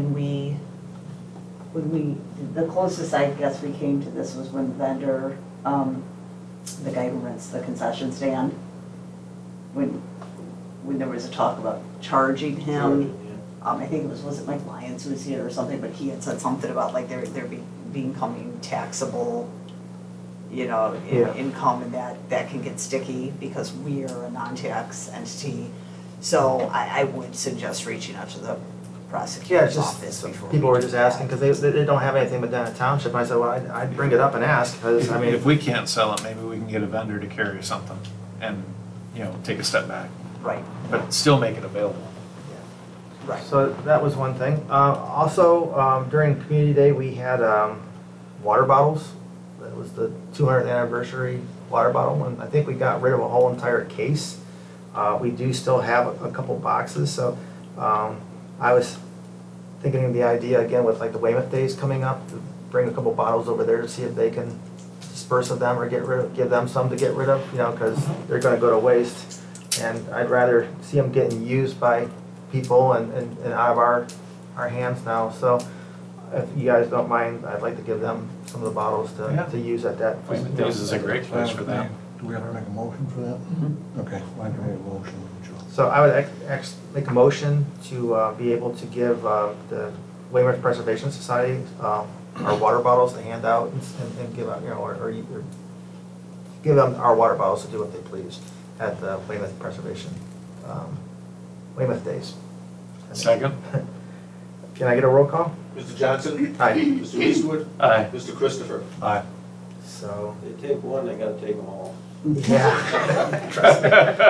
the closest I guess we came to this was when the vendor, the guy who rents the concession stand, when there was a talk about charging him. I think was it Mike Lyons who was here or something, but he had said something about like they're becoming taxable, you know, income, and that can get sticky because we are a non-tax entity. So I would suggest reaching out to the prosecutor's office before. People were just asking because they don't have anything but Medina Township. I said, well, I'd bring it up and ask, because I mean, if we can't sell it, maybe we can get a vendor to carry something and, you know, take a step back. Right. But still make it available. Right. So that was one thing. Also, during Community Day, we had water bottles. That was the 200th anniversary water bottle, and I think we got rid of a whole entire case. We do still have a couple boxes, so I was thinking of the idea again with like the Weymouth Days coming up, to bring a couple bottles over there to see if they can disperse of them or give them some to get rid of, you know, because they're going to go to waste. And I'd rather see them getting used by people and out of our hands now. So if you guys don't mind, I'd like to give them some of the bottles to use at that. Weymouth Days is a great place for that. Do we have to make a motion for that? Okay, why do we have a motion, Joe? So I would make a motion to be able to give the Weymouth Preservation Society our water bottles to hand out and give out, or give them our water bottles to do what they please at the Weymouth Preservation, Weymouth Days. Second? Can I get a roll call? Mr. Johnson? Aye. Mr. Eastwood? Aye. Mr. Christopher? Aye. So, They take one, they gotta take them all. yeah. Trust me.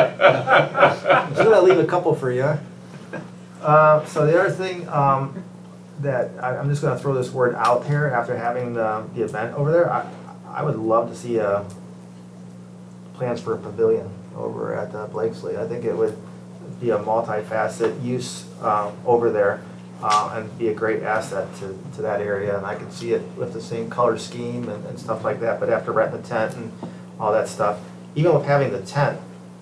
I'm just gonna leave a couple for you. So the other thing, that I'm just gonna throw this word out here after having the event over there, I would love to see plans for a pavilion over at Blakesley. I think it would be a multifaceted use over there and be a great asset to that area. And I could see it with the same color scheme and stuff like that, but after renting the tent and all that stuff, even with having the tent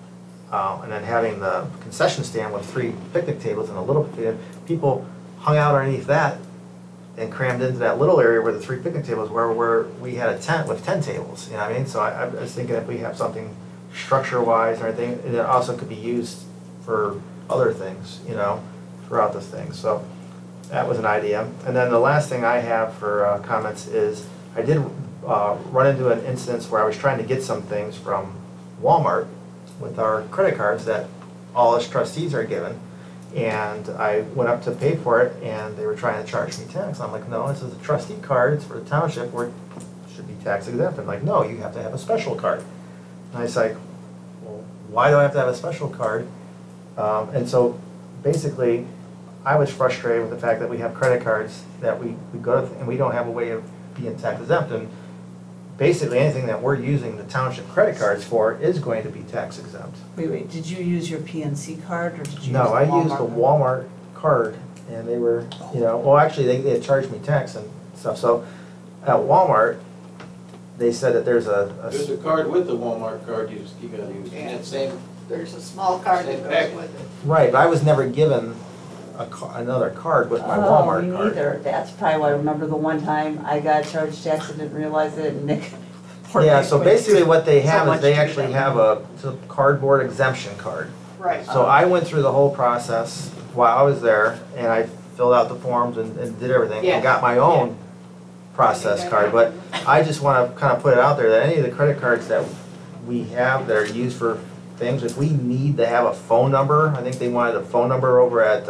and then having the concession stand with 3 picnic tables and a little pavilion, people hung out underneath that and crammed into that little area where the 3 picnic tables were, where we had a tent with 10 tables, you know what I mean? So I was thinking if we have something structure-wise or anything, it also could be used for other things, throughout this thing. So that was an idea. And then the last thing I have for comments is I did run into an instance where I was trying to get some things from Walmart with our credit cards that all us trustees are given. And I went up to pay for it, and they were trying to charge me tax. I'm like, no, this is a trustee card. It's for the township, where it should be tax exempt. I'm like, no, you have to have a special card. And I was like, well, why do I have to have a special card? And so basically, I was frustrated with the fact that we have credit cards that we go to, and we don't have a way of being tax exempt. And basically, anything that we're using the township credit cards for is going to be tax exempt. Wait, did you use your PNC card or did you use the No, I used the Walmart? Walmart card, and they were, well, actually, they had charged me tax and stuff. So at Walmart, they said that there's There's a card with the Walmart card you gotta use, and that same, There's a small card that goes with it. right, but I was never given another card with my Walmart Me card. neither. That's probably why I remember the one time I got charged tax and didn't realize it, and Nick. Yeah, so basically what they have So is they much to actually do. have it's a cardboard exemption card. Right. So I went through the whole process while I was there, and I filled out the forms and did everything, Yeah. and got my own process card. But I just want to kind of put it out there that any of the credit cards that we have that are used for things, if we need to have a phone number, I think they wanted a phone number over at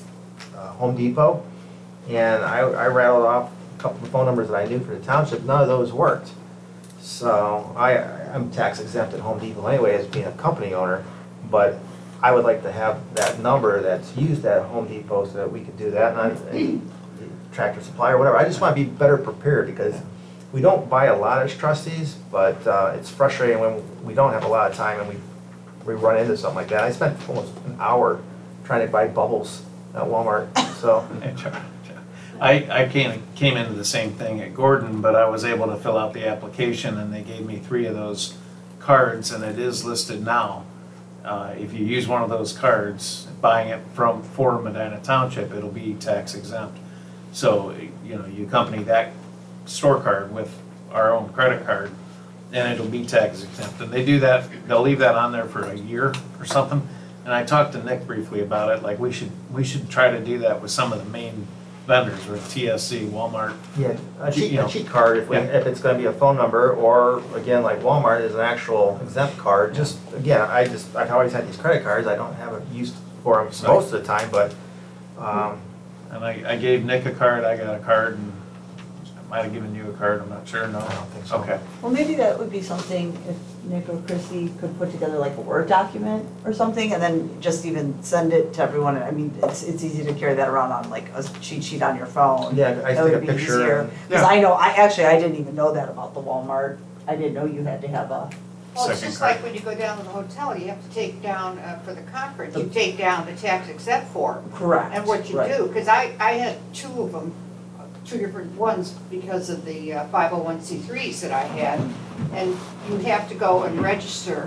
Home Depot, and I rattled off a couple of phone numbers that I knew for the township. None of those worked. So I'm tax exempt at Home Depot anyway as being a company owner, but I would like to have that number that's used at Home Depot so that we could do that, and Tractor Supply or whatever. I just want to be better prepared because we don't buy a lot as trustees, but it's frustrating when we don't have a lot of time and we run into something like that. I spent almost an hour trying to buy bubbles at Walmart, so. I came into the same thing at Gordon, but I was able to fill out the application and they gave me 3 of those cards, and it is listed now. If you use one of those cards, buying it for Medina Township, it'll be tax exempt. So, you accompany that store card with our own credit card, and it'll be tax exempt. And they do that, they'll leave that on there for a year or something. And I talked to Nick briefly about it, like we should try to do that with some of the main vendors, with TSC, Walmart. Yeah, a cheat card if if it's gonna be a phone number, or again, like Walmart is an actual exempt card. Just, again, I've always had these credit cards, I don't have a use for them most of the time, but, And I gave Nick a card, I got a card, and I might have given you a card, I'm not sure, no? I don't think so. Okay. Well, maybe that would be something if Nick or Chrissy could put together like a Word document or something, and then just even send it to everyone. I mean, it's easy to carry that around on like a cheat sheet on your phone. Yeah, I That take a would be picture easier. and- Because I didn't even know that about the Walmart. I didn't know you had to have a, Well, it's Second just card. like when you go down to the hotel, you have to take down, for the conference, you take down the tax exempt form. correct. And what you right. do, because I had 2 of them, 2 different ones because of the 501c3s that I had. And you have to go and register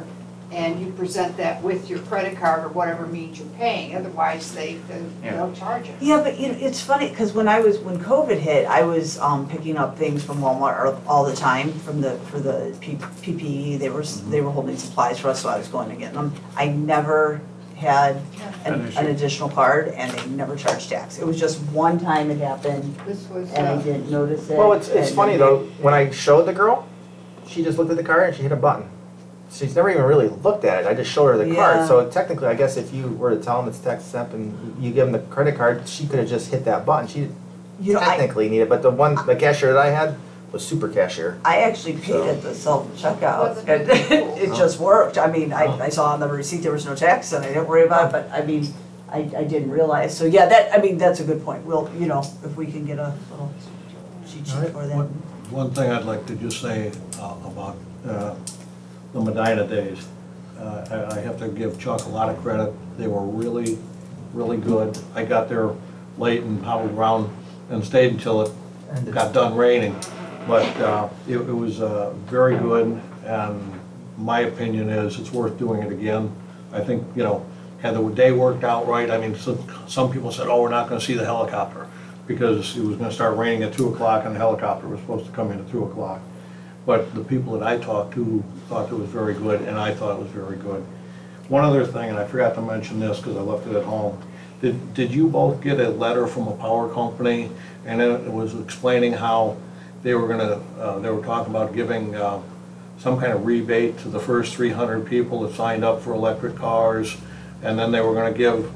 and you present that with your credit card or whatever means you're paying, otherwise they'll charge you. Yeah, but you know, it's funny, because when COVID hit, I was picking up things from Walmart all the time for the PPE. They were holding supplies for us, so I was going to get them. I never had an additional card, and they never charged tax. It was just one time it happened, This was, and I didn't notice it. Well, it's and funny then though, when I showed the girl, she just looked at the card and she hit a button. She's never even really looked at it, I just showed her the Yeah. card. So technically, I guess if you were to tell them it's tax exempt and you give them the credit card, she could have just hit that button. She You know, technically need it, but the cashier that I had was super cashier. I actually paid at the self-checkout, Wasn't and it cool? it just worked. I mean, I saw on the receipt there was no tax, and I didn't worry about it, but I mean, I didn't realize. So yeah, that's a good point. We'll, you know, if we can get a little cheat sheet Alright. for them. One thing I'd like to just say about the Medina days. I have to give Chuck a lot of credit. They were really, really good. I got there late and hobbled around and stayed until it got done raining. But it was very good, and my opinion is it's worth doing it again. I think, you know, had the day worked out right, I mean, some people said, oh, we're not gonna see the helicopter because it was gonna start raining at 2 o'clock and the helicopter was supposed to come in at 2 o'clock. But the people that I talked to thought it was very good, and I thought it was very good. One other thing, and I forgot to mention this because I left it at home. Did you both get a letter from a power company, and it was explaining how they were talking about giving some kind of rebate to the first 300 people that signed up for electric cars, and then they were gonna give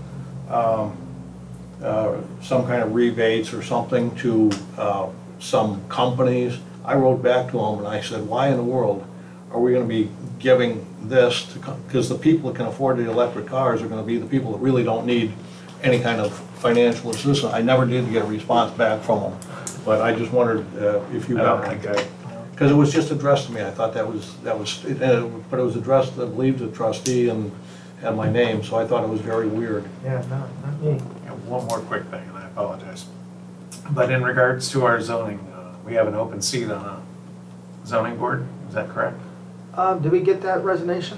some kind of rebates or something to some companies. I wrote back to them and I said, why in the world are we gonna be giving this to, because the people that can afford the electric cars are gonna be the people that really don't need any kind of financial assistance. I never did get a response back from them, but I just wondered if you I got don't one. think Because it was just addressed to me, I thought that was, but it was addressed, I believe, to the trustee and had my name, so I thought it was very weird. Yeah, not me. One more quick thing, and I apologize. But in regards to our zoning, we have an open seat on a zoning board, is that correct? Did we get that resignation?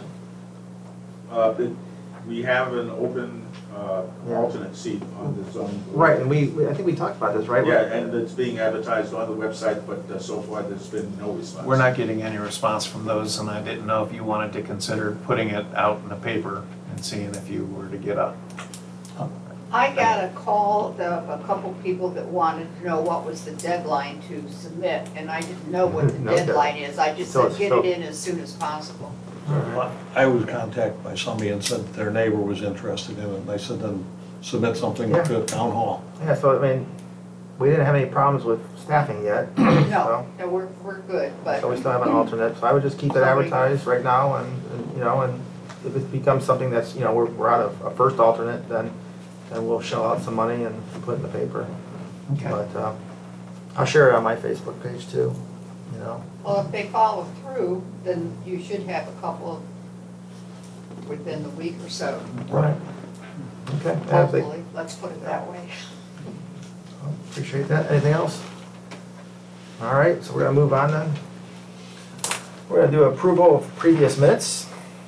We have an open Yeah. alternate seat on the zoning board. Right, and I think we talked about this, right? Yeah, and it's being advertised on the website, but so far there's been no response. We're not getting any response from those, and I didn't know if you wanted to consider putting it out in the paper and seeing if you were to get a. I got a call of a couple people that wanted to know what was the deadline to submit, and I didn't know what the No deadline is. I just So said, get it in as soon as possible. I was contacted by somebody and said their neighbor was interested in it, and I said, then submit something Yeah. to town hall. Yeah, so I mean, we didn't have any problems with staffing yet. No, no, we're good, but So we still have an alternate, so I would just keep it advertised right now and, you know, and if it becomes something that's, you know, we're out of a first alternate, then we'll shell out some money and put it in the paper. Okay. But, I'll share it on my Facebook page too, you know. well, if they follow through, then you should have a couple within the week or so, Right. Okay, hopefully. Let's put it that way. appreciate that. Anything else? All right, so we're gonna move on then. We're gonna do approval of previous minutes.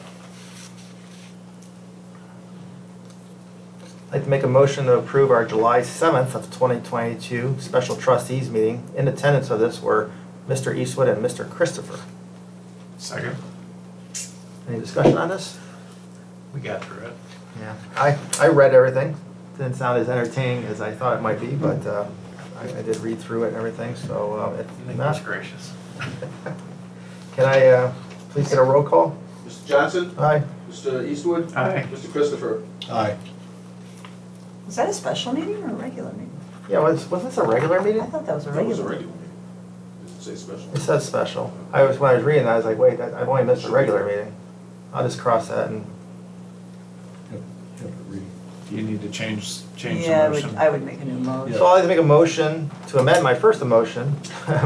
I'd like to make a motion to approve our July 7th of 2022 special trustees meeting. In attendance of this were Mr. Eastwood and Mr. Christopher. Second. Any discussion on this? We got through it. Yeah, I read everything. Didn't sound as entertaining as I thought it might be, but I did read through it and everything, so if Goodness not, gracious. can I please get a roll call? Mr. Johnson? Aye. Mr. Eastwood? Aye. Mr. Christopher? Aye. Was that a special meeting or a regular meeting? Yeah, was this a regular I meeting? thought that was a That was a regular. regular meeting. Does it say special? It says special. When I was reading that, I was like, wait, I've only missed a regular meeting. I'll just cross that and, You need to change the Yeah, motion. I would make a new motion. so I'd like to make a motion to amend my first motion,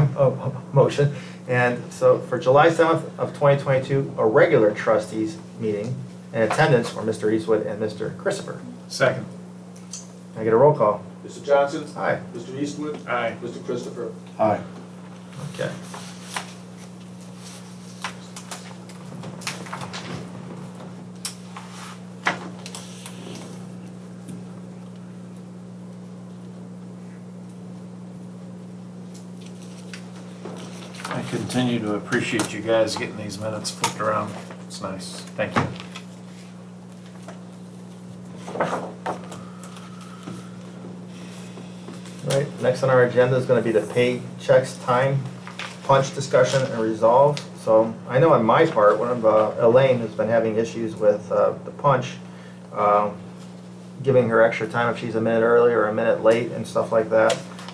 and so for July 7th of 2022, a regular trustees meeting, in attendance were Mr. Eastwood and Mr. Christopher. Second. Can I get a roll call? Mr. Johnson? Aye. Mr. Eastwood? Aye. Mr. Christopher? Aye. Okay. continue to appreciate you guys getting these minutes flipped around. It's nice. Thank you. All right, next on our agenda is going to be the paychecks time punch discussion and resolve. So I know on my part, one of Elaine has been having issues with the punch, giving her extra time if she's a minute early or a minute late and stuff like that.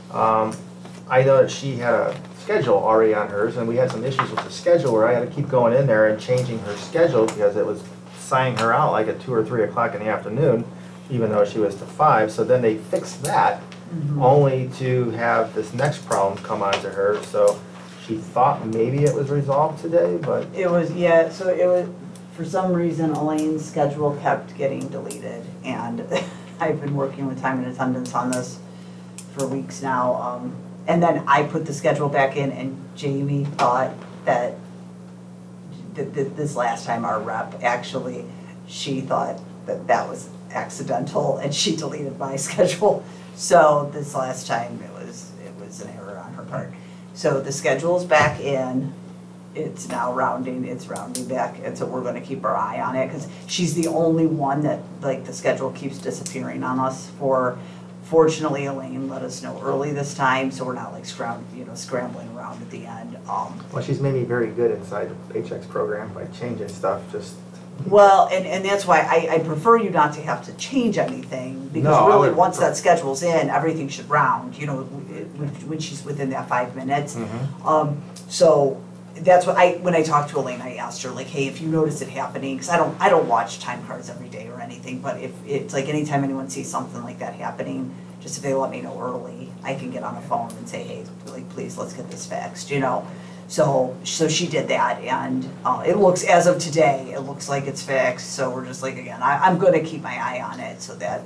I know that she had a schedule already on hers, and we had some issues with the schedule where I had to keep going in there and changing her schedule because it was signing her out like at 2 or 3 o'clock in the afternoon, even though she was to 5. So then they fixed that, only to have this next problem come onto her. So she thought maybe it was resolved today, but It was, yeah, so it was, for some reason, Elaine's schedule kept getting deleted, and I've been working with time and attendance on this for weeks now. And then I put the schedule back in, and Jamie thought that this last time our rep, actually, she thought that that was accidental, and she deleted my schedule. So this last time, it was an error on her part. So the schedule's back in, it's now rounding back, and so we're gonna keep our eye on it, because she's the only one that, like, the schedule keeps disappearing on us for. Fortunately, Elaine let us know early this time, so we're not like scrambling around at the end. well, she's made me very good inside the paychecks program by changing stuff. Just Well, and that's why I prefer you not to have to change anything, because No, I really, would- once that schedule's in, everything should round, when she's within that 5 minutes. So that's what when I talked to Elaine, I asked her, like, hey, if you notice it happening, because I don't watch time cards every day or anything, but if it's like anytime anyone sees something like that happening, just if they let me know early, I can get on the phone and say, hey, like, please, let's get this fixed, So she did that, and it looks, as of today, it looks like it's fixed. So we're just like, again, I'm going to keep my eye on it so that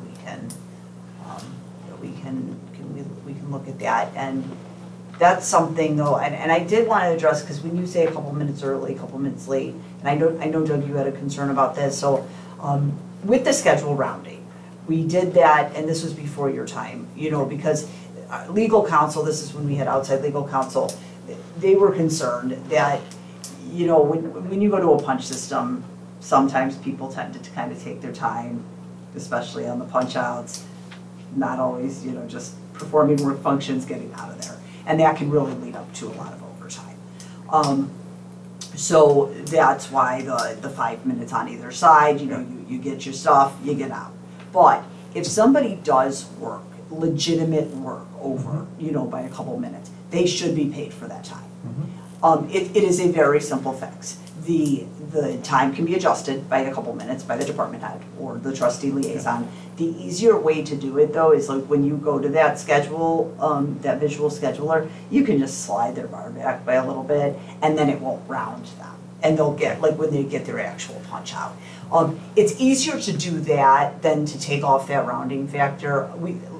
we can look at that. And that's something though, and I did want to address, because when you say a couple minutes early, a couple minutes late, and I know Doug, you had a concern about this. So with the schedule rounding, we did that, and this was before your time, because legal counsel, this is when we had outside legal counsel, they were concerned that, when you go to a punch system, sometimes people tend to kind of take their time, especially on the punch outs, not always, just performing work functions, getting out of there. And that can really lead up to a lot of overtime. So that's why the 5 minutes on either side, you get your stuff, you get out. But if somebody does work, legitimate work over, by a couple minutes, they should be paid for that time. It is a very simple fix. The time can be adjusted by a couple minutes by the department head or the trustee liaison. The easier way to do it though is like when you go to that schedule, that visual scheduler, you can just slide their bar back by a little bit, and then it won't round them. And they'll get, like when they get their actual punch out. It's easier to do that than to take off that rounding factor.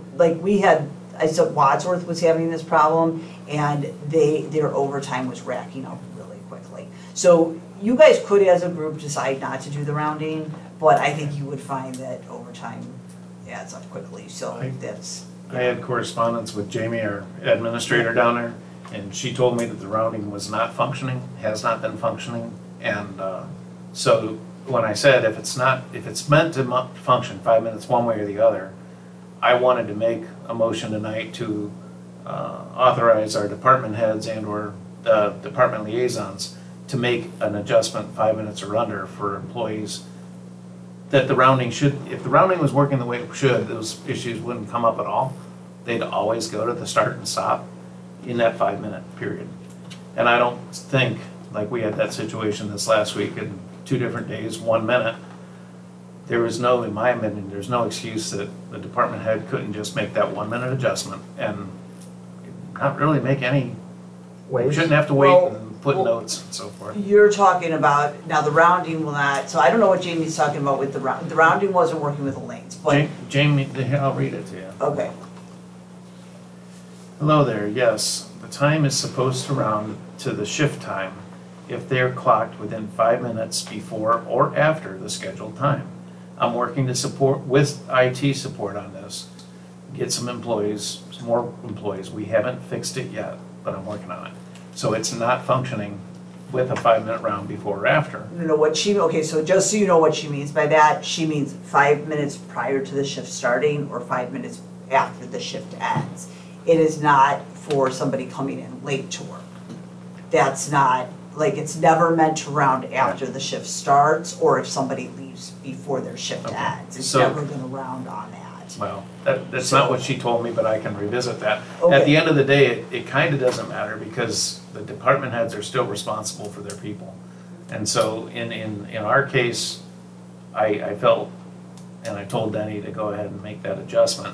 I said Wadsworth was having this problem, and their overtime was racking up really quickly. So you guys could, as a group, decide not to do the rounding, but I think you would find that overtime adds up quickly. So that's. I had correspondence with Jamie, our administrator down there, and she told me that the rounding was not functioning, has not been functioning. And so when I said if it's meant to function 5 minutes one way or the other, I wanted to make a motion tonight to authorize our department heads and or department liaisons to make an adjustment 5 minutes or under for employees, that the rounding should, if the rounding was working the way it should, those issues wouldn't come up at all. They'd always go to the start and stop in that 5 minute period. And I don't think, like we had that situation this last week in 2 different days, 1 minute, there was no, in my opinion, there's no excuse that the department head couldn't just make that 1 minute adjustment and not really make any, we shouldn't have to wait and put notes and so forth. You're talking about, now the rounding will not, so I don't know what Jamie's talking about with the rounding wasn't working with Elaine's, but. Jamie, I'll read it to you. Okay. Hello there, yes, the time is supposed to round to the shift time if they're clocked within 5 minutes before or after the scheduled time. I'm working to support with IT support on this, get some more employees. We haven't fixed it yet, but I'm working on it. So it's not functioning with a 5-minute round before or after. No, what she, okay, so just so you know what she means by that, she means 5 minutes prior to the shift starting or 5 minutes after the shift ends. It is not for somebody coming in late to work. That's not, like, it's never meant to round after the shift starts or if somebody leaves before their shift Okay. ends. It's So- never gonna round on that. Well, that's not what she told me, but I can revisit that. At Okay. the end of the day, it kind of doesn't matter because the department heads are still responsible for their people. And so in our case, I felt, and I told Denny to go ahead and make that adjustment.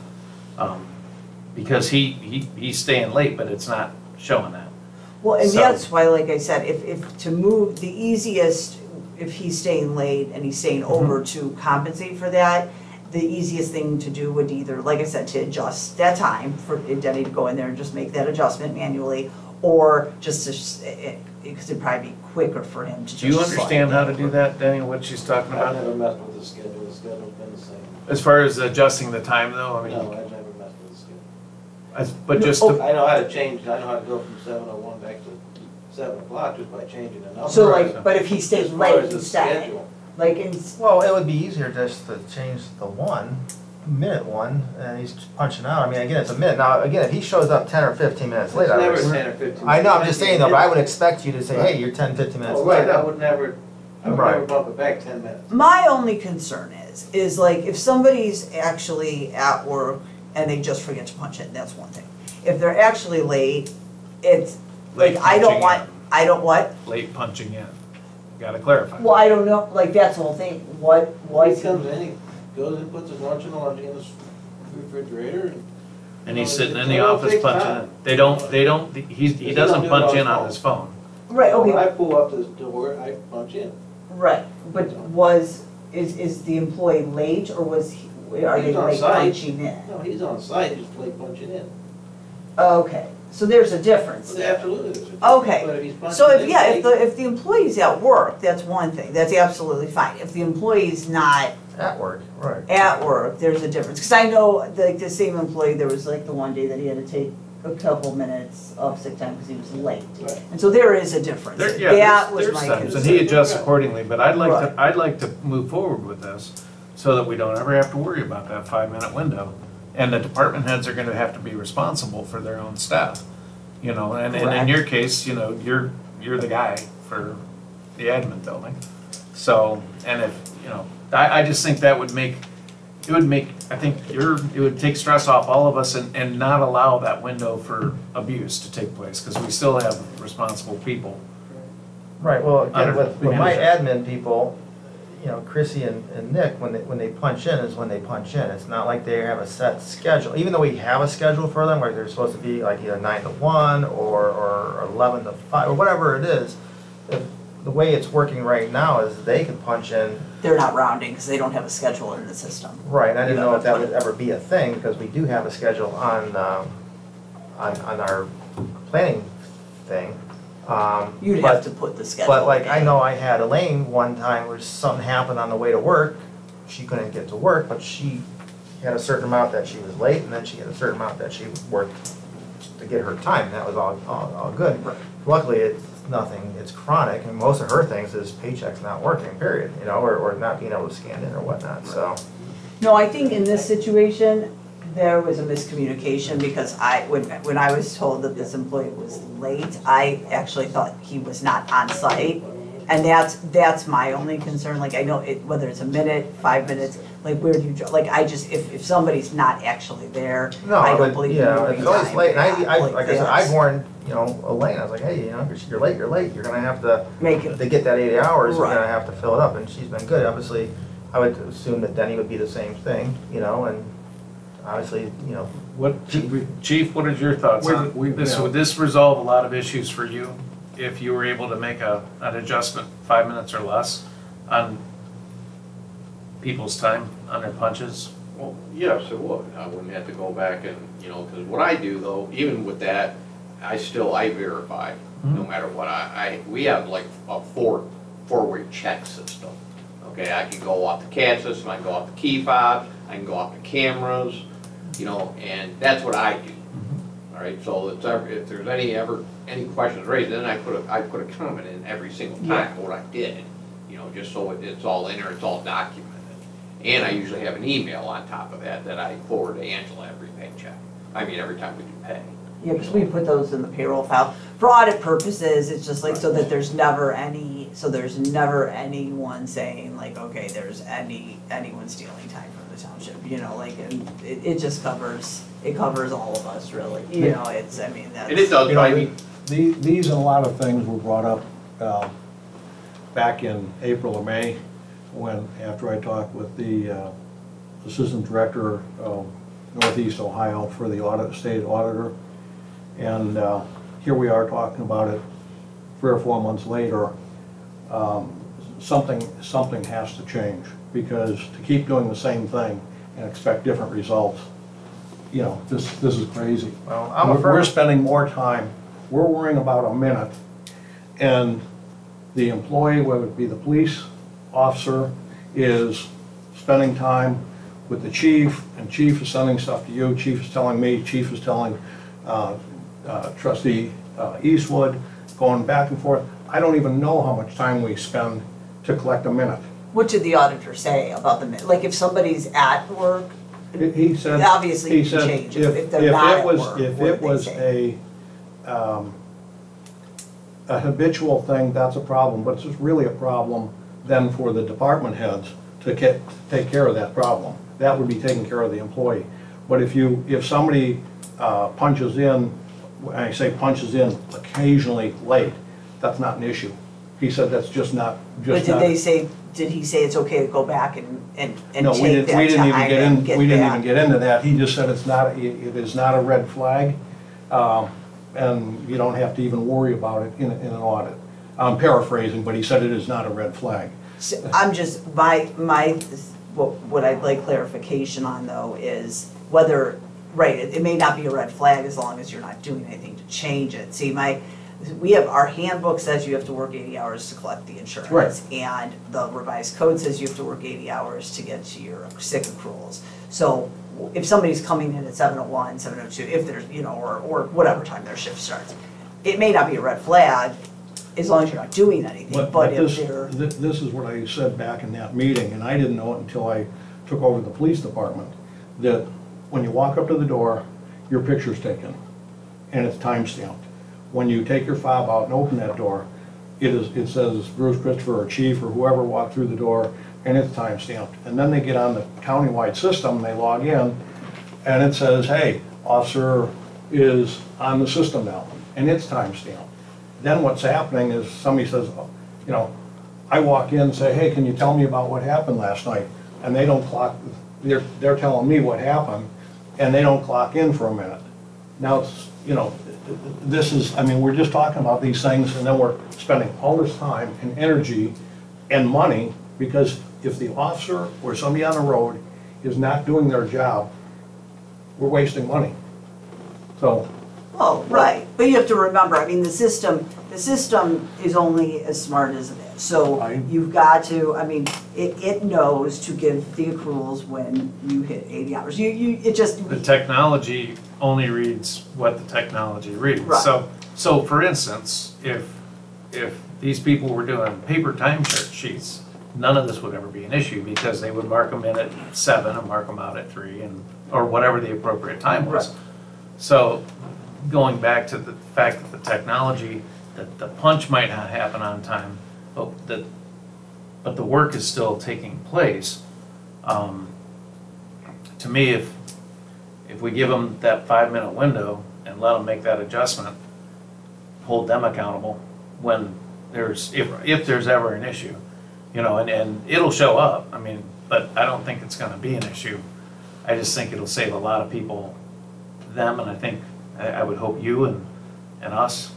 Because he's staying late, but it's not showing that. Well, and So- that's why, like I said, if to move, the easiest, if he's staying late and he's staying over to compensate for that, the easiest thing to do would either, like I said, to adjust that time for Denny to go in there and just make that adjustment manually, or just to, because it'd probably be quicker for him to just. Do you slide understand how to over. do that, Denny, what she's talking I've about? never messed with the schedule's been the same. As far as adjusting the time though, I No, mean, I've never messed with the schedule. but just Oh, to, I know how to change, I know how to go from 7:01 back to 7 o'clock just by changing the number. So like, but if he stays As far late as the instead, schedule. like in, Well, it would be easier just to change the 1 minute one, and he's punching out. I mean, again, it's a minute. Now, again, if he shows up 10 or 15 minutes It's late, I never would. 10 or 15. I know, I'm just saying though, but I would expect you to say, hey, you're 10, 15 minutes Oh, late. right, I would never Right. bump it back 10 minutes. my only concern is like, if somebody's actually at work and they just forget to punch in, that's one thing. If they're actually late, it's, like, Late I don't punching want, in. I don't what? late punching in. Gotta clarify. Well, I don't know, like, that's the whole thing, what was. He comes in, he goes and puts his lunch in the refrigerator and. And he's sitting in It the all office takes punching time. in. He He doesn't don't do it punch on in his on phone. his phone. Right, When I okay, pull up to the door, I punch in. right, but is the employee late, or was he, are they He's on late site. punching in? No, he's on site, he's late punching in. Okay, so there's a difference Well, there. absolutely. there's a- Okay. But if he's punching So if, in yeah, late- if the employee's at work, that's one thing, that's absolutely fine. If the employee's not At work, right. at work, there's a difference. Cause I know, like, the same employee, there was like the one day that he had to take a couple minutes of sick time because he was late. Right. And so there is a difference. There, yeah, That was there's my steps, and concern. he adjusts accordingly, but I'd Right. like to move forward with this so that we don't ever have to worry about that 5-minute window. And the department heads are gonna have to be responsible for their own staff, you know, and in Correct. your case, you know, you're the guy for the admin building. So, and if, you know, I just think that would make, it would take stress off all of us and not allow that window for abuse to take place, because we still have responsible people. Right, well, again, Under- with my admin people, you know, Chrissy and Nick, when they punch in is when they punch in. It's not like they have a set schedule, even though we have a schedule for them, where they're supposed to be like either 9 to 1 or 11 to 5, or whatever it is. The way it's working right now is they can punch in. They're not rounding because they don't have a schedule in the system. Right, and I didn't You know if that know, would ever be a thing, because we do have a schedule on our planning thing. You'd but- have to put the schedule. But like, I in. know I had Elaine one time where something happened on the way to work. She couldn't get to work, but she had a certain amount that she was late, and then she had a certain amount that she worked to get her time. That was all good. Luckily, it's nothing, it's chronic, and most of her things is paychecks not working, period, you know, or not being able to scan in or whatnot, so. No, I think in this situation, there was a miscommunication because when I was told that this employee was late, I actually thought he was not on site. And that's my only concern, like I know whether it's a minute, 5 minutes, like where do you, like I just, if somebody's not actually there, No, I don't but, believe yeah, moving it's always time late, and I, like like I said, that's- I warned, you know, Elaine, I was like, hey, you know, you're late, you're gonna have to, Make it, to get that 80 hours, you're Right. gonna have to fill it up, and she's been good, obviously, I would assume that Denny would be the same thing, you know, and obviously, you know, Chief, what are your thoughts on, would this resolve a lot of issues for you if you were able to make an adjustment 5 minutes or less on people's time on their punches? Well, yes, it would. I wouldn't have to go back and, you know, because what I do though, even with that, I verify, no matter what. We have like a four-way check system. Okay, I can go off the CAD system, I can go off the key fob, I can go off the cameras, you know, and that's what I do. All right, so if there's any questions raised, then I put a comment in every single time what I did, you know, just so it's all in there, it's all documented. And I usually have an email on top of that I forward to Angela every paycheck. I mean, every time we do pay. Yeah, because we put those in the payroll file. For audit purposes, it's just like, so that there's never anyone saying like, okay, there's anyone stealing time from the township, you know, like, and it just covers all of us, really. You know, it's, I mean, that's. And it does, You know, I mean, these and a lot of things were brought up back in April or May, after I talked with the Assistant Director of Northeast Ohio for the state auditor. And here we are talking about it 3 or 4 months later. Something has to change, because to keep doing the same thing and expect different results, you know, this is crazy. Well, We're spending more time, we're worrying about a minute, and the employee, whether it be the police officer, is spending time with the chief, and chief is sending stuff to you, chief is telling me, chief is telling Trustee Eastwood, going back and forth. I don't even know how much time we spend to collect a minute. What did the auditor say about the minute? Like, if somebody's at work, He said, obviously he you can said change it. If they're not at work, if what it did they was say? a habitual thing, that's a problem, but it's just really a problem then for the department heads to take care of that problem. That would be taking care of the employee. But if somebody punches in, when I say punches in occasionally late, that's not an issue. He said that's just not. But did he say it's okay to go back and No, take that time and get we didn't that? even get into that. He just said it is not a red flag, and you don't have to even worry about it in an audit. I'm paraphrasing, but he said it is not a red flag. So I'm just, what I'd like clarification on though is whether, right, it may not be a red flag as long as you're not doing anything to change it. See, our handbook says you have to work 80 hours to collect the insurance. Right. And the revised code says you have to work 80 hours to get to your sick accruals. So if somebody's coming in at 7:01, 7:02, if there's, you know, or whatever time their shift starts, it may not be a red flag as long as you're not doing anything, but if they're. This is what I said back in that meeting, and I didn't know it until I took over the police department, that when you walk up to the door, your picture's taken, and it's time-stamped. When you take your fob out and open that door, it says Bruce Christopher or Chief or whoever walked through the door, and it's time-stamped. And then they get on the countywide system, they log in, and it says, hey, officer is on the system now, and it's time-stamped. Then what's happening is somebody says, you know, I walk in and say, hey, can you tell me about what happened last night? And they don't clock, they're telling me what happened, and they don't clock in for a minute. Now, it's, you know, this is, I mean, we're just talking about these things, and then we're spending all this time and energy and money, because if the officer or somebody on the road is not doing their job, we're wasting money. So. Oh, right, but you have to remember, I mean, the system is only as smart as it is. So you've got to, I mean, it knows to give the accruals when you hit 80 hours. It just. The technology only reads what the technology reads. Right. So for instance, if these people were doing paper timesheet sheets, none of this would ever be an issue, because they would mark them in at 7 and mark them out at 3, or whatever the appropriate time was. Right. So going back to the fact that the technology, that the punch might not happen on time, but the work is still taking place. To me, if we give them that 5-minute window and let them make that adjustment, hold them accountable when if there's ever an issue, you know, and it'll show up. I mean, but I don't think it's going to be an issue. I just think it'll save a lot of people, them, and I think I would hope you and us.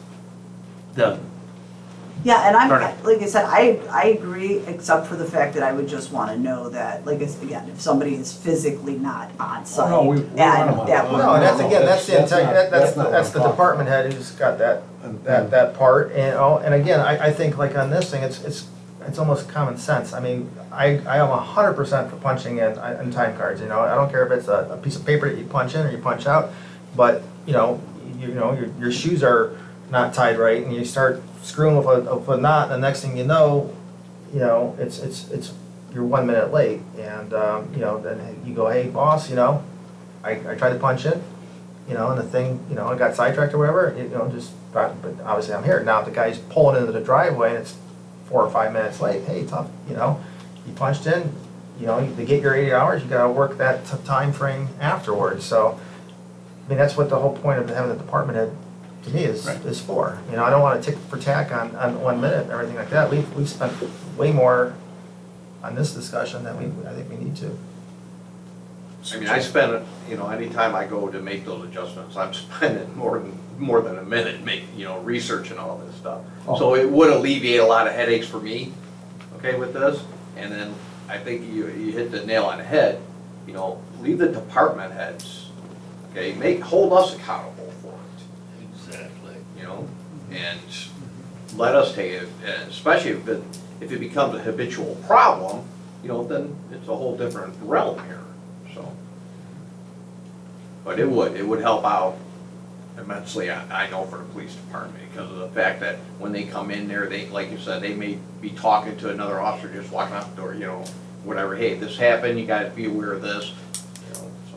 Yeah, and Pardon? like I said, I agree, except for the fact that I would just want to know that, like, again, if somebody is physically not on site. no, we and run them on. that would- No, and that's, again, that's the That's not- intent, that's not what that's I'm the talking department head who's got that part, and again, I think like on this thing, it's almost common sense. I mean, I am 100% for punching in time cards, you know, I don't care if it's a piece of paper that you punch in or you punch out, but, you know, you know, your shoes are not tied right, and you start screwing with a knot, and the next thing you know, it's you're 1 minute late, and you know, then you go, hey boss, you know, I tried to punch in, you know, and the thing, you know, I got sidetracked or whatever, you know, but obviously I'm here now. If the guy's pulling into the driveway and it's 4 or 5 minutes late, hey, tough, you know, you punched in, you know, to get your 80 hours, you got to work that time frame afterwards. So, I mean, that's what the whole point of having a department head to me is for. You know, I don't want to tick for tack on 1 minute and everything like that. We've spent way more on this discussion than I think we need to. I mean, I spend, you know, anytime I go to make those adjustments, I'm spending more than a minute researching all this stuff. So it would alleviate a lot of headaches for me, okay, with this. And then I think you hit the nail on the head. You know, leave the department heads, okay, hold us accountable for it. Exactly. You know, and let us take it, and especially if it becomes a habitual problem, you know, then it's a whole different realm here. So, but it would help out immensely, I know, for the police department, because of the fact that when they come in there, they, like you said, they may be talking to another officer just walking out the door, you know, whatever, hey, this happened, you gotta be aware of this, you know, so.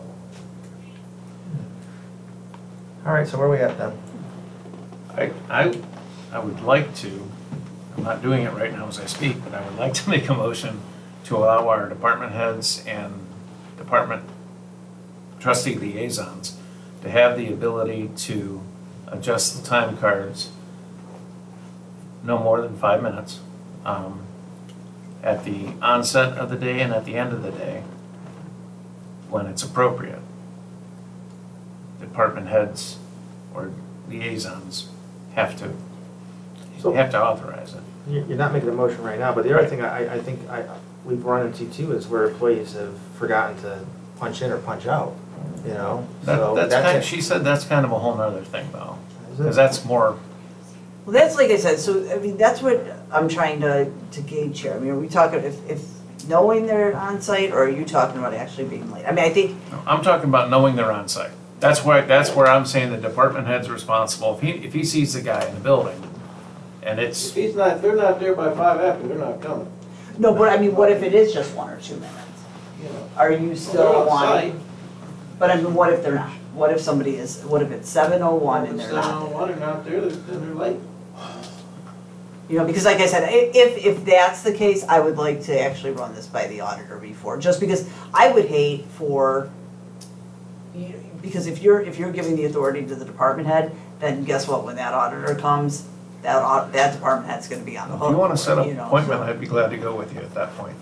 All right, so where are we at then? I would like to, I'm not doing it right now as I speak, but I would like to make a motion to allow our department heads and department trustee liaisons to have the ability to adjust the time cards no more than 5 minutes at the onset of the day and at the end of the day when it's appropriate. Department heads or liaisons have to authorize it. You're not making a motion right now, but the other thing I think we've run into too is where employees have forgotten to punch in or punch out, you know? She said that's kind of a whole nother thing though, because that's more. Well, that's like I said, so, I mean, that's what I'm trying to gauge here. I mean, are we talking if knowing they're on site, or are you talking about actually being late? I mean, I think. I'm talking about knowing they're on site. That's where I'm saying the department head's responsible. If he sees the guy in the building and it's. If they're not there by 5 after, they're not coming. No, but I mean, what if it is just 1 or 2 minutes? You know. Are you They're still on wanting? site. But I mean, what if they're not? What if somebody is, what if it's 7:01 and they're not? 7:01 are not there, then they're late. You know, because like I said, if that's the case, I would like to actually run this by the auditor before, just because I would hate for, because if you're giving the authority to the department head, then guess what, when that auditor comes, that department head's gonna be on the hook. If you want to set up you an know, appointment, so. I'd be glad to go with you at that point.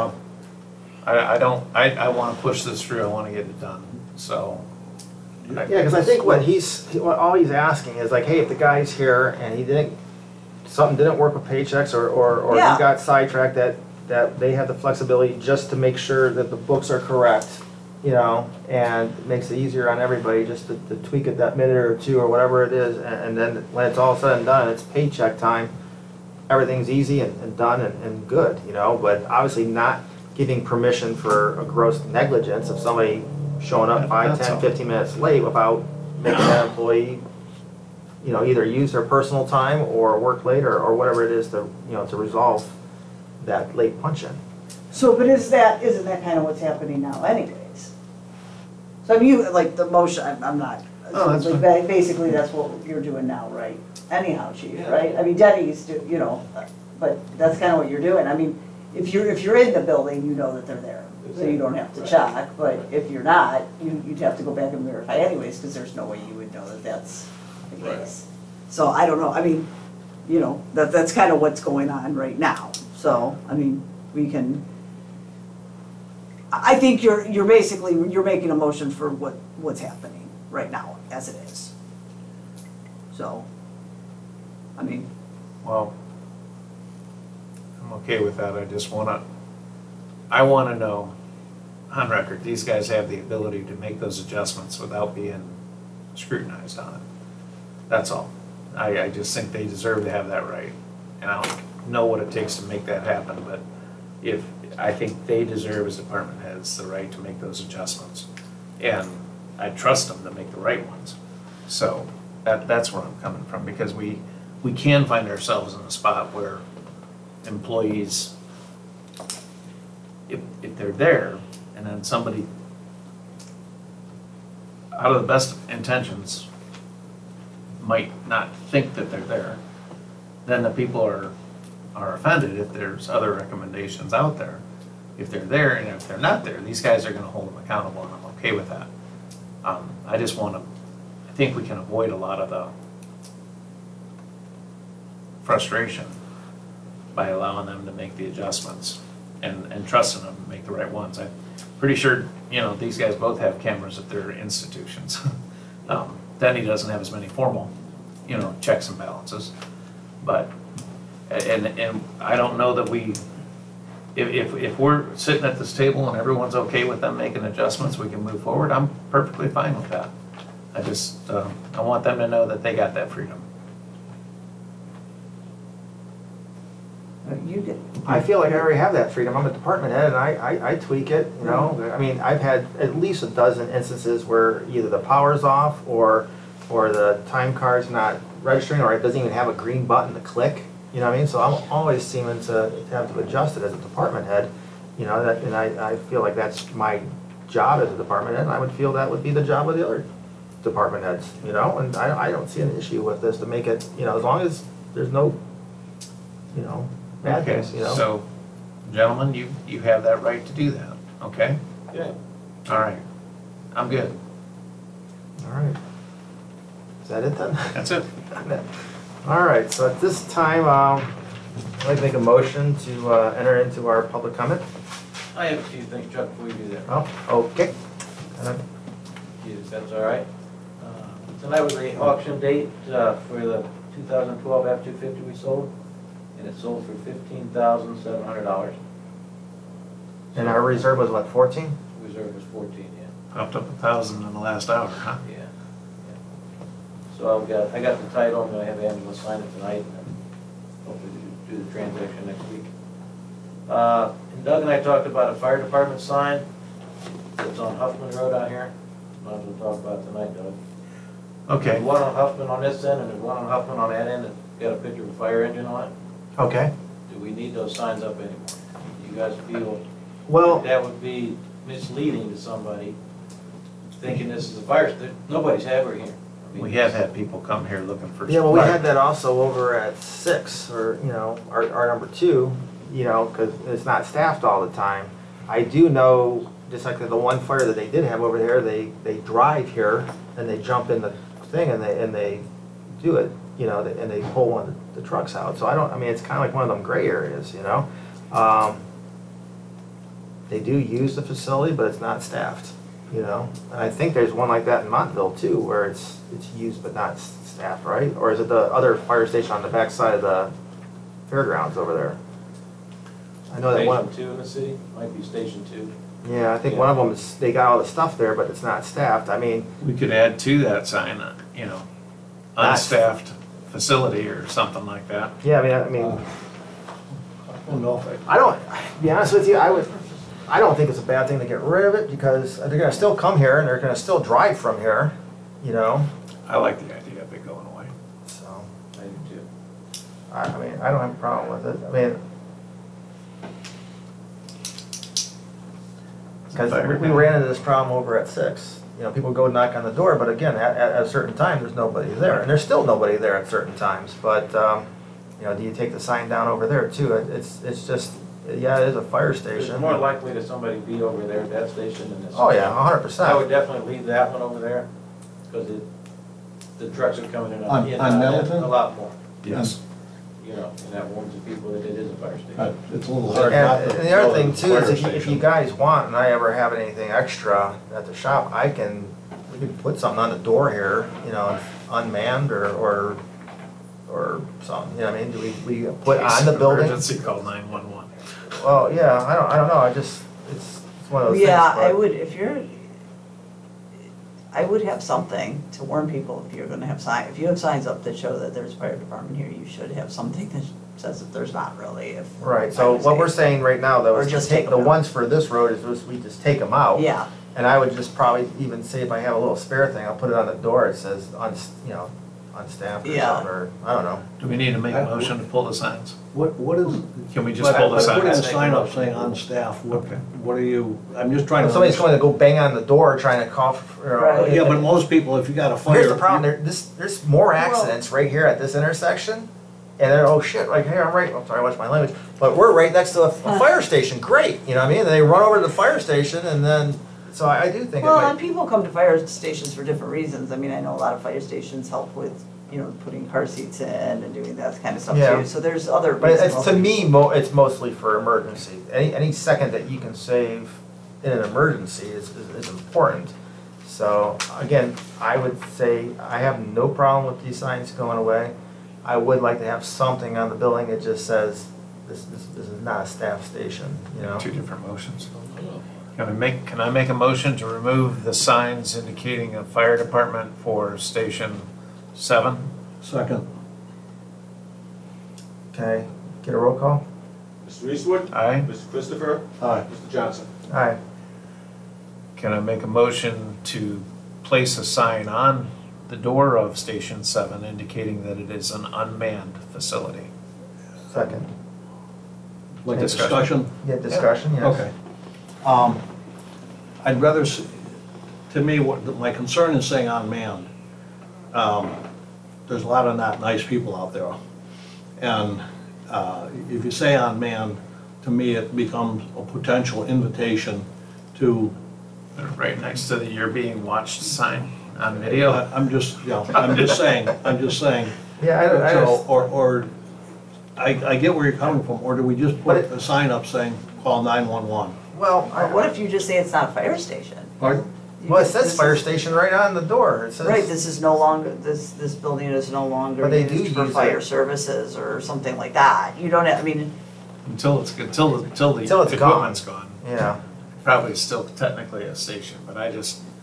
I want to push this through, I want to get it done, so. Yeah, because I think all he's asking is like, hey, if the guy's here and something didn't work with paychecks or Yeah. he got sidetracked, that they have the flexibility just to make sure that the books are correct, you know, and it makes it easier on everybody just to tweak it that minute or two or whatever it is, and then when it's all said and done, it's paycheck time, everything's easy and done and good, you know, but obviously not giving permission for a gross negligence of somebody showing up 5, That's 10, all. 15 minutes late without making that employee, you know, either use their personal time or work later or whatever it is to resolve that late punch-in. So, but isn't that kind of what's happening now anyways? So I mean, you, like the motion, I'm not, Oh, that's so fine. basically that's what you're doing now, right? Anyhow, chief, Yeah. right? I mean, Denny's do, you know, but that's kind of what you're doing. I mean, if you're in the building, you know that they're there, so you don't have to check. But if you're not, you'd have to go back and verify anyways, because there's no way you would know that that's the case. So I don't know, I mean, you know, that's kind of what's going on right now. So, I mean, we can, I think you're basically, you're making a motion for what's happening right now, as it is. So, I mean, Well, I'm okay with that, I wanna know on record, these guys have the ability to make those adjustments without being scrutinized on it. That's all. I just think they deserve to have that right. And I don't know what it takes to make that happen, but I think they deserve as department heads the right to make those adjustments. And I trust them to make the right ones. So, That's where I'm coming from, because we can find ourselves in a spot where employees, if they're there, and then somebody, out of the best intentions, might not think that they're there, then the people are offended if there's other recommendations out there. If they're there, and if they're not there, these guys are gonna hold them accountable, and I'm okay with that. I just wanna, I think we can avoid a lot of the frustration by allowing them to make the adjustments and trusting them to make the right ones. I'm pretty sure, these guys both have cameras at their institutions. Denny doesn't have as many formal, checks and balances. But, and I don't know that if we're sitting at this table and everyone's okay with them making adjustments, we can move forward. I'm perfectly fine with that. I just, I want them to know that they got that freedom. You did. I feel like I already have that freedom. I'm a department head and I tweak it, I mean, I've had at least a dozen instances where either the power's off or the time card's not registering, or it doesn't even have a green button to click, you know what I mean? So I'm always seeming to have to adjust it as a department head, and I feel like that's my job as a department head, and I would feel that would be the job of the other department heads, and I don't see an issue with this to make it, as long as there's no, bad things, So, gentlemen, you have that right to do that, okay? Yeah. All right, I'm good. All right. Is that it then? That's it. All right, so at this time, I'd like to make a motion to enter into our public comment. I have a few things, Chuck, before we do that. Oh, okay. If that's all right. Tonight was the auction date for the 2012 F-250 we sold, and it sold for $15,700. And our reserve was what, 14? Reserve was 14, yeah. Popped up 1,000 in the last hour, huh? Yeah. So I got the title, I'm gonna have Angela sign it tonight, and then hopefully do the transaction next week. And Doug and I talked about a fire department sign that's on Huffman Road out here. Might as well talk about it tonight, Doug. Okay. There's one on Huffman on this end, and there's one on Huffman on that end, that's got a picture of a fire engine on it. Okay. Do we need those signs up anymore? You guys feel Well, that would be misleading to somebody, thinking this is a fire station? Nobody's ever here. I mean, We have had people come here looking for. yeah, well, we had that also over at 6, or, our number 2, because it's not staffed all the time. I do know, just like the one fire that they did have over there, they drive here and they jump in the thing and they do it, and they pull one of the trucks out. So it's kind of like one of them gray areas, They do use the facility, but it's not staffed, And I think there's one like that in Montville too, where it's used but not staffed, right? Or is it the other fire station on the backside of the fairgrounds over there? I know that one. Station 2 in the city, might be Station 2. Yeah, I think one of them is, they got all the stuff there, but it's not staffed. I mean, We could add to that sign, unstaffed facility or something like that. yeah, I don't, to be honest with you, I don't think it's a bad thing to get rid of it, because they're gonna still come here and they're gonna still drive from here, I like the idea of it going away. so, I do too. I don't have a problem with it. Because we ran into this problem over at 6. People go knock on the door, but again, at a certain time, there's nobody there. And there's still nobody there at certain times. But, do you take the sign down over there too? It's just, yeah, it is a fire station. It's more likely that somebody be over there at that station than this. Oh, yeah, I would 100%. definitely leave that one over there, because the trucks are coming in On and out of Middleton? it a lot more. Yes. And that warns the people that it is a fire station. It's a little hard. And the other thing too is Fire if you station. guys want, and I ever have anything extra at the shop, we can put something on the door here, unmanned or something, Do we put on the building? Emergency call 911. Well, yeah, I don't know, it's one of those things. Yeah, I but- would, I would have something to warn people if you're gonna have if you have signs up that show that there's fire department here, you should have something that says that there's not really, if. Right, so what we're saying right now though Or is to just take take the them out. ones for this road is we just take them out. Yeah, And I would just probably even say if I have a little spare thing, I'll put it on the door, it says, unstaffed or Yeah. something, or, I don't know. Do we need to make a motion to pull the signs? What is? Can we just pull the By putting a signs? sign up saying on staff, Okay. what are you, I'm just trying If to. somebody's going to go bang on the door trying to cough, Right. Yeah, but most people, if you got a fire. Here's the problem, there's more accidents right here at this intersection, and they're, oh shit, like, hey, I'm right, I'm sorry, watch my language, but we're right next to a fire station, great, you know what I mean? And they run over to the fire station, and then, so I do think it Well, and might, people come to fire stations for different reasons. I mean, I know a lot of fire stations help with, you know, putting car seats in and doing that kind of stuff Yeah. too. So there's other but reasons. it's, to me, it's mostly for emergency. Any second that you can save in an emergency is important. So, again, I would say, I have no problem with these signs going away. I would like to have something on the building that just says, this is not a staff station, you know? Two different motions. Can I make a motion to remove the signs indicating a fire department for Station 7? Second. Okay, get a roll call? Mr. Eastwood? Aye. Mr. Christopher? Aye. Mr. Johnson? Aye. Can I make a motion to place a sign on the door of Station 7 indicating that it is an unmanned facility? Second. Like a Discussion. discussion? Get discussion, yes. Okay. I'd rather, to me, my concern is saying unmanned. There's a lot of not nice people out there. And if you say unmanned, to me, it becomes a potential invitation to. Right next to the "You're being watched" sign on video. I'm just saying. Yeah, I So, or, I get where you're coming from, or do we just put But it- a sign up saying, call 911? well, Or what if you just say it's not a fire station? Pardon? well, it says This fire is- station right on the door. It says. Right, this is no longer, this building is no longer But they do used for use fire it. services or something like that. You don't have, I mean, Until the Until it's equipment's gone. Yeah. Probably still technically a station, but I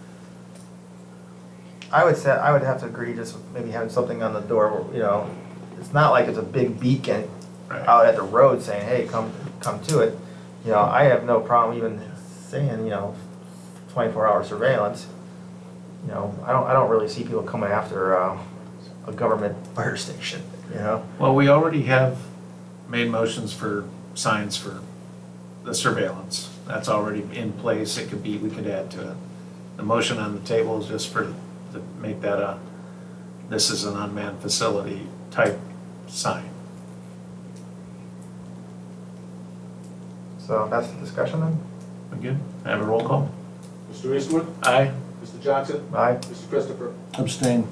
would say, I would have to agree just with maybe having something on the door, where, you know, it's not like it's a big beacon right. out at the road saying, hey, come to it. You know, I have no problem even saying, you know, 24-hour surveillance. You know, I don't really see people coming after a government fire station, you know? Well, we already have made motions for signs for the surveillance. That's already in place. It could be, we could add to it. The motion on the table is just to make that this is an unmanned facility type sign. So that's the discussion then? We good? Have a roll call? Mr. Eastwood? Aye. Mr. Johnson? Aye. Mr. Christopher? Abstain.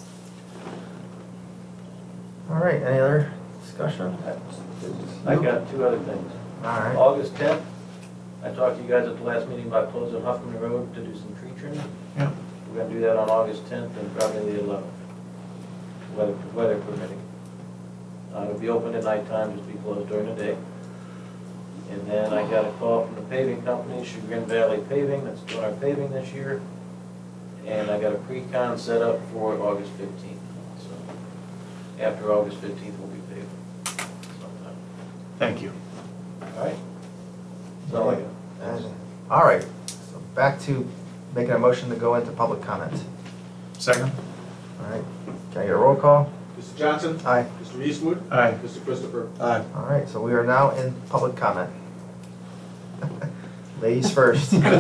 All right, any other discussion? I got two other things. All right. August 10th, I talked to you guys at the last meeting about closing Huffman Road to do some tree trimming. Yeah. We're gonna do that on August 10th and probably the 11th, weather permitting. It'll be open at nighttime, just be closed during the day. And then I got a call from the paving company, Chagrin Valley Paving, that's doing our paving this year. And I got a pre-con set up for August 15th. So after August 15th, we'll be paving sometime. Thank you. All right? That's all I got. All right, so back to making a motion to go into public comment. Second? All right, can I get a roll call? Mr. Johnson? Aye. Mr. Eastwood? Aye. Mr. Christopher? Aye. All right, so we are now in public comment. Ladies first. You lose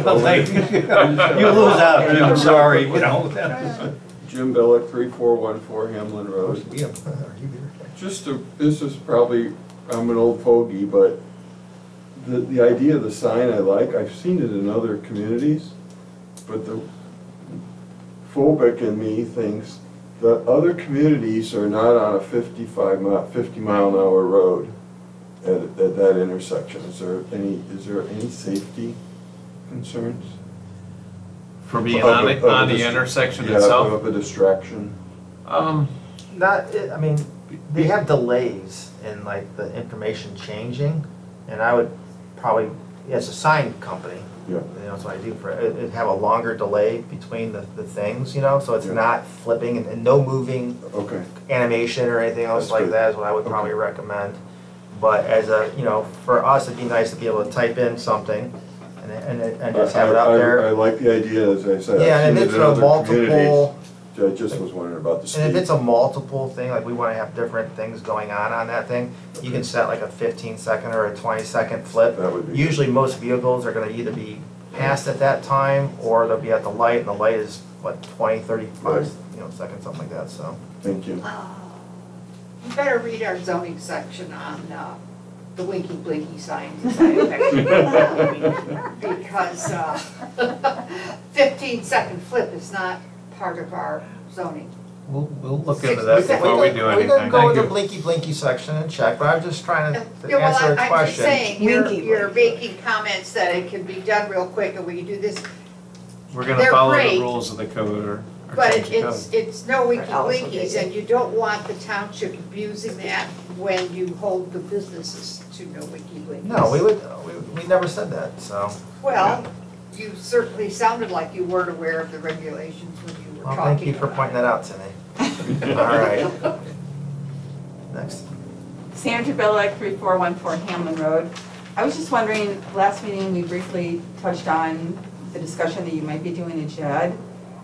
out, I'm sorry, you know. Jim Billick, 3414 Hamlin Road. Just to, this is probably, I'm an old fogey, but the idea of the sign I like. I've seen it in other communities, but the phobic in me thinks that other communities are not on a 50 mile an hour road at that intersection. Is there any safety concerns? For being on the intersection itself? Of a distraction. Not, I mean, they have delays in like the information changing, and I would probably, as a sign company, Yeah. you know, that's what I do for, it'd have a longer delay between the things, you know, so it's Yeah. not flipping and no moving Okay. animation or anything else That's like good. that is what I would Okay. probably recommend. But as a, you know, for us, it'd be nice to be able to type in something and just have it up I there. like the idea, as I said. Yeah, I've and seen it's it in a other communities. multiple, I just was wondering about the speed. And if it's a multiple thing, like we wanna have different things going on that thing, you can set like a 15-second or a 20-second flip. That would be. Usually most vehicles are gonna either be passed at that time, or they'll be at the light, and the light is, what, 20, 35, Right. seconds, something like that, so. Thank you. You better read our zoning section on the winky blinky signs. as I have. Because 15-second flip is not part of our zoning. We'll look into Six- that we can- before we do We can anything. go with the Thank you. blinky blinky section and check, but I'm just trying to Yeah, well, answer a I'm just question. saying, you're Winky making comments that it can be done real quick and we can do this, We're gonna They're follow the great, rules of the code or but change the code. it's no winky Alice will take blinkies, it. and you don't want the township abusing that when you hold the businesses to no winky blinkies. No, we never said that, so. Well, you certainly sounded like you weren't aware of the regulations when you were Well, talking. thank you for about pointing it. that out to me. All right. Next. Sandra Billick, 3414 Hamlin Road. I was just wondering, last meeting, we briefly touched on the discussion that you might be doing a JED,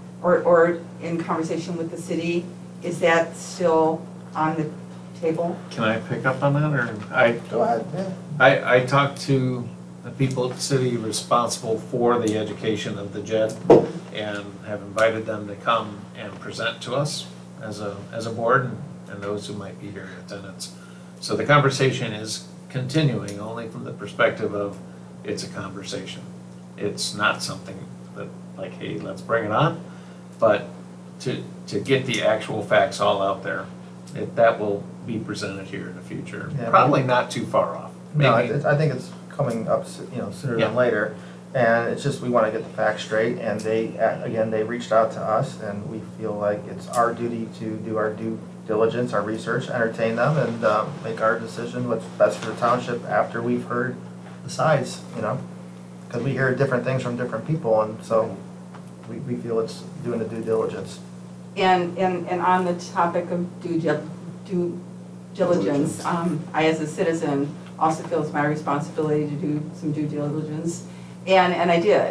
or in conversation with the city. Is that still on the table? Can I pick up on that, or Go ahead, yeah. I talked to the people at the city responsible for the education of the JED and have invited them to come and present to us as a board and those who might be here in attendance. So the conversation is continuing only from the perspective of it's a conversation. It's not something that like, hey, let's bring it on, but to get the actual facts all out there, that will be presented here in the future. Yeah, Probably not too far off. No, Maybe I think it's coming up, sooner Yeah. than later. And it's just, we want to get the facts straight, and they reached out to us, and we feel like it's our duty to do our due diligence, our research, entertain them, and make our decision what's best for the township after we've heard the sides, Because we hear different things from different people, and so we feel it's doing the due diligence. And on the topic of due diligence, I as a citizen also feel it's my responsibility to do some due diligence, and I did.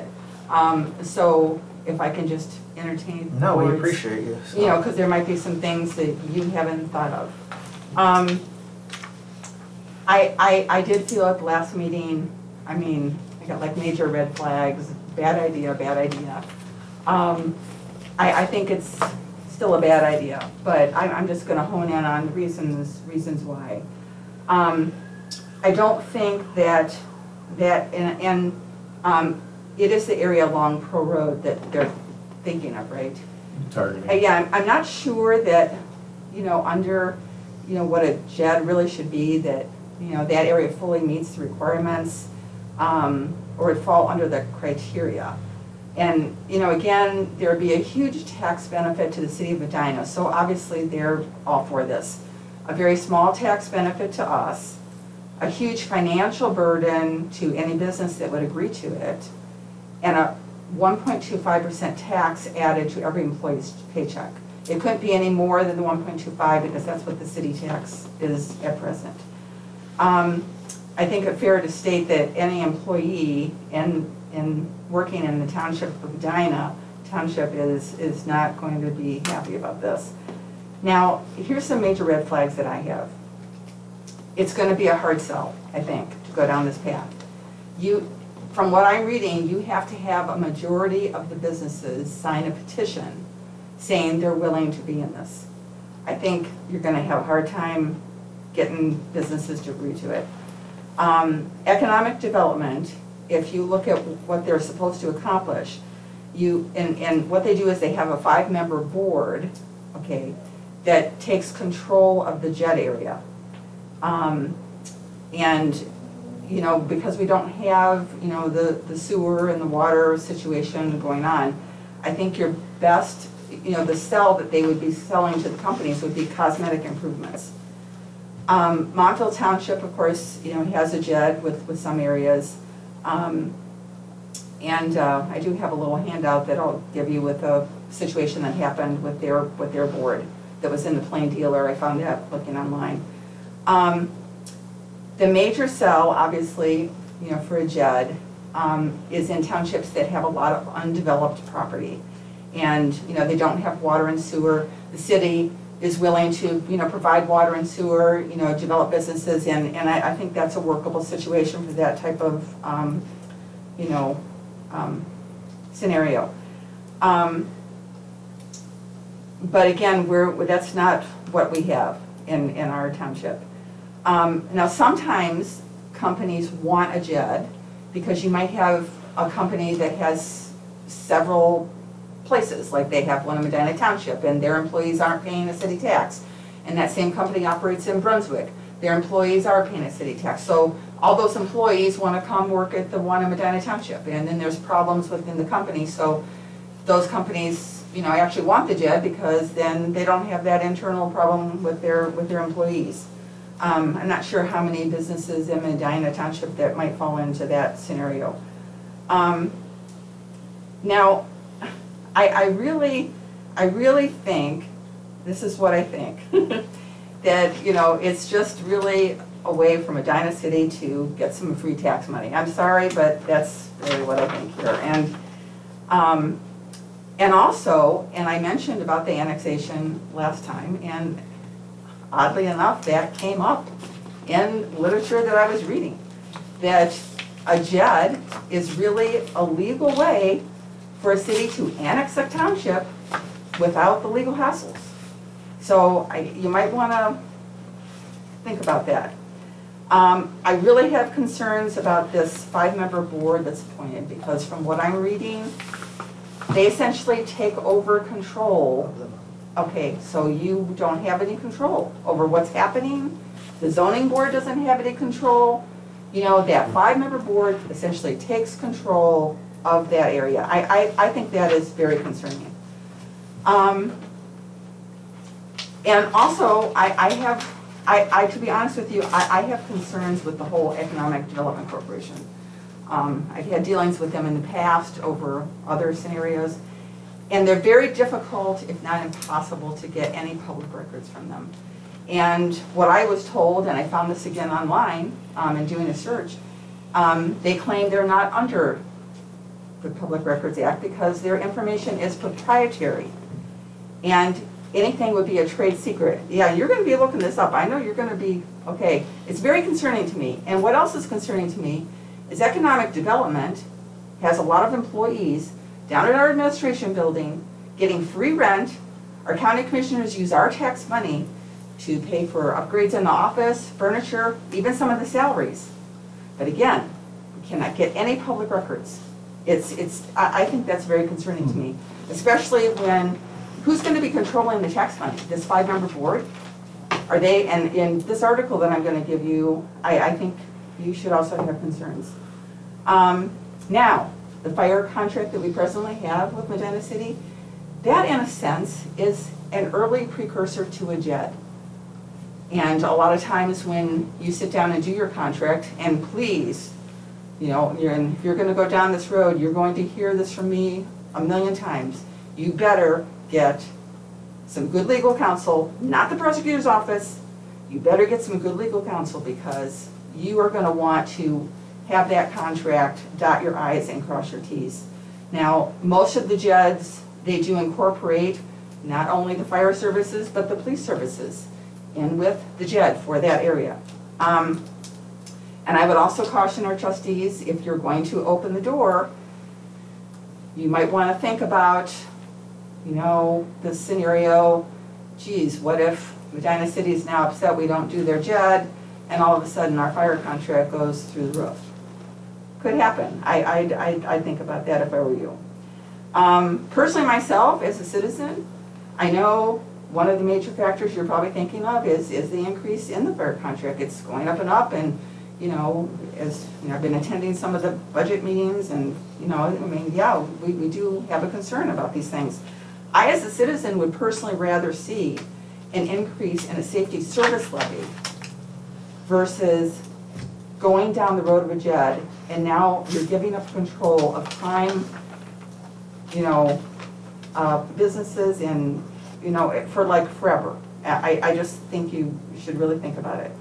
So if I can just entertain the No, we board's- appreciate you. so. Because there might be some things that you haven't thought of. I did feel at the last meeting, I got like major red flags, bad idea. I think it's still a bad idea, but I'm just gonna hone in on reasons why. I don't think that it is the area along Pro Road that they're thinking of, right? targeting. Yeah, I'm not sure that, under, what a JED really should be, that, that area fully meets the requirements, or would fall under the criteria. And, again, there would be a huge tax benefit to the city of Medina, so obviously they're all for this. A very small tax benefit to us, a huge financial burden to any business that would agree to it, and a 1.25% tax added to every employee's paycheck. It couldn't be any more than the 1.25 because that's what the city tax is at present. I think it's fair to state that any employee in working in the township of Medina, township is not going to be happy about this. Now, here's some major red flags that I have. It's going to be a hard sell, I think, to go down this path. From what I'm reading, you have to have a majority of the businesses sign a petition saying they're willing to be in this. I think you're going to have a hard time getting businesses to agree to it. Economic development, if you look at what they're supposed to accomplish, and what they do is they have a 5-member board, okay, that takes control of the JED area. Because we don't have, the sewer and the water situation going on, I think your best, the sell that they would be selling to the companies would be cosmetic improvements. Montville Township, of course, has a JED with some areas. I do have a little handout that I'll give you with a situation that happened with their board that was in the Plain Dealer. I found that looking online. The major sell, obviously, for a JED, is in townships that have a lot of undeveloped property. and, you know, they don't have water and sewer. The city is willing to, you know, provide water and sewer, you know, develop businesses, and I think that's a workable situation for that type of, you know, scenario. But again, that's not what we have in our township. Now, sometimes companies want a JED because you might have a company that has several places, like they have one in Medina Township and their employees aren't paying a city tax. And that same company operates in Brunswick. Their employees are paying a city tax. So all those employees want to come work at the one in Medina Township, and then there's problems within the company. So those companies, you know, actually want the JED because then they don't have that internal problem with their employees. I'm not sure how many businesses in Medina Township that might fall into that scenario. Now, I really think, this is what I think, that, you know, it's just really a way for Medina City to get some free tax money. I'm sorry, but that's really what I think here. And also, and I mentioned about the annexation last time, and oddly enough, that came up in literature that I was reading, that a JED is really a legal way for a city to annex a township without the legal hassles. So you might want to think about that. I really have concerns about this 5-member board that's appointed, because from what I'm reading, they essentially take over control. Okay, so you don't have any control over what's happening. The zoning board doesn't have any control. You know, that 5-member board essentially takes control of that area. I think that is very concerning. And also, to be honest with you, I have concerns with the whole Economic Development Corporation. I've had dealings with them in the past over other scenarios, and they're very difficult, if not impossible, to get any public records from them. And what I was told, and I found this again online in doing a search, they claim they're not under the Public Records Act because their information is proprietary. And anything would be a trade secret. Yeah, you're going to be looking this up. I know you're going to be, okay. It's very concerning to me. And what else is concerning to me is economic development has a lot of employees down at our administration building getting free rent. Our county commissioners use our tax money to pay for upgrades in the office, furniture, even some of the salaries. But again, we cannot get any public records. I think that's very concerning to me, especially when, who's going to be controlling the tax money? This 5-member board? Are they, and in this article that I'm going to give you, I think you should also have concerns. Now, the fire contract that we presently have with Medina City, that in a sense is an early precursor to a JED. And a lot of times when you sit down and do your contract, and please, you know, if you're going to go down this road, you're going to hear this from me a million times. You better get some good legal counsel, not the prosecutor's office. You better get some good legal counsel, because you are going to want to have that contract, dot your I's and cross your T's. Now, most of the JEDs, they do incorporate not only the fire services, but the police services in with the JED for that area. And I would also caution our trustees, if you're going to open the door, you might want to think about, you know, the scenario, geez, what if Medina City is now upset we don't do their JED, and all of a sudden our fire contract goes through the roof? Could happen. I'd think about that if I were you. Personally, myself, as a citizen, I know one of the major factors you're probably thinking of is the increase in the fire contract. It's going up, and you know, as you know, I've been attending some of the budget meetings, and you know, I mean, yeah, we do have a concern about these things. I, as a citizen, would personally rather see an increase in a safety service levy versus going down the road of a JED, and now you're giving up control of prime, you know, businesses, and you know, for like forever. I just think you should really think about it.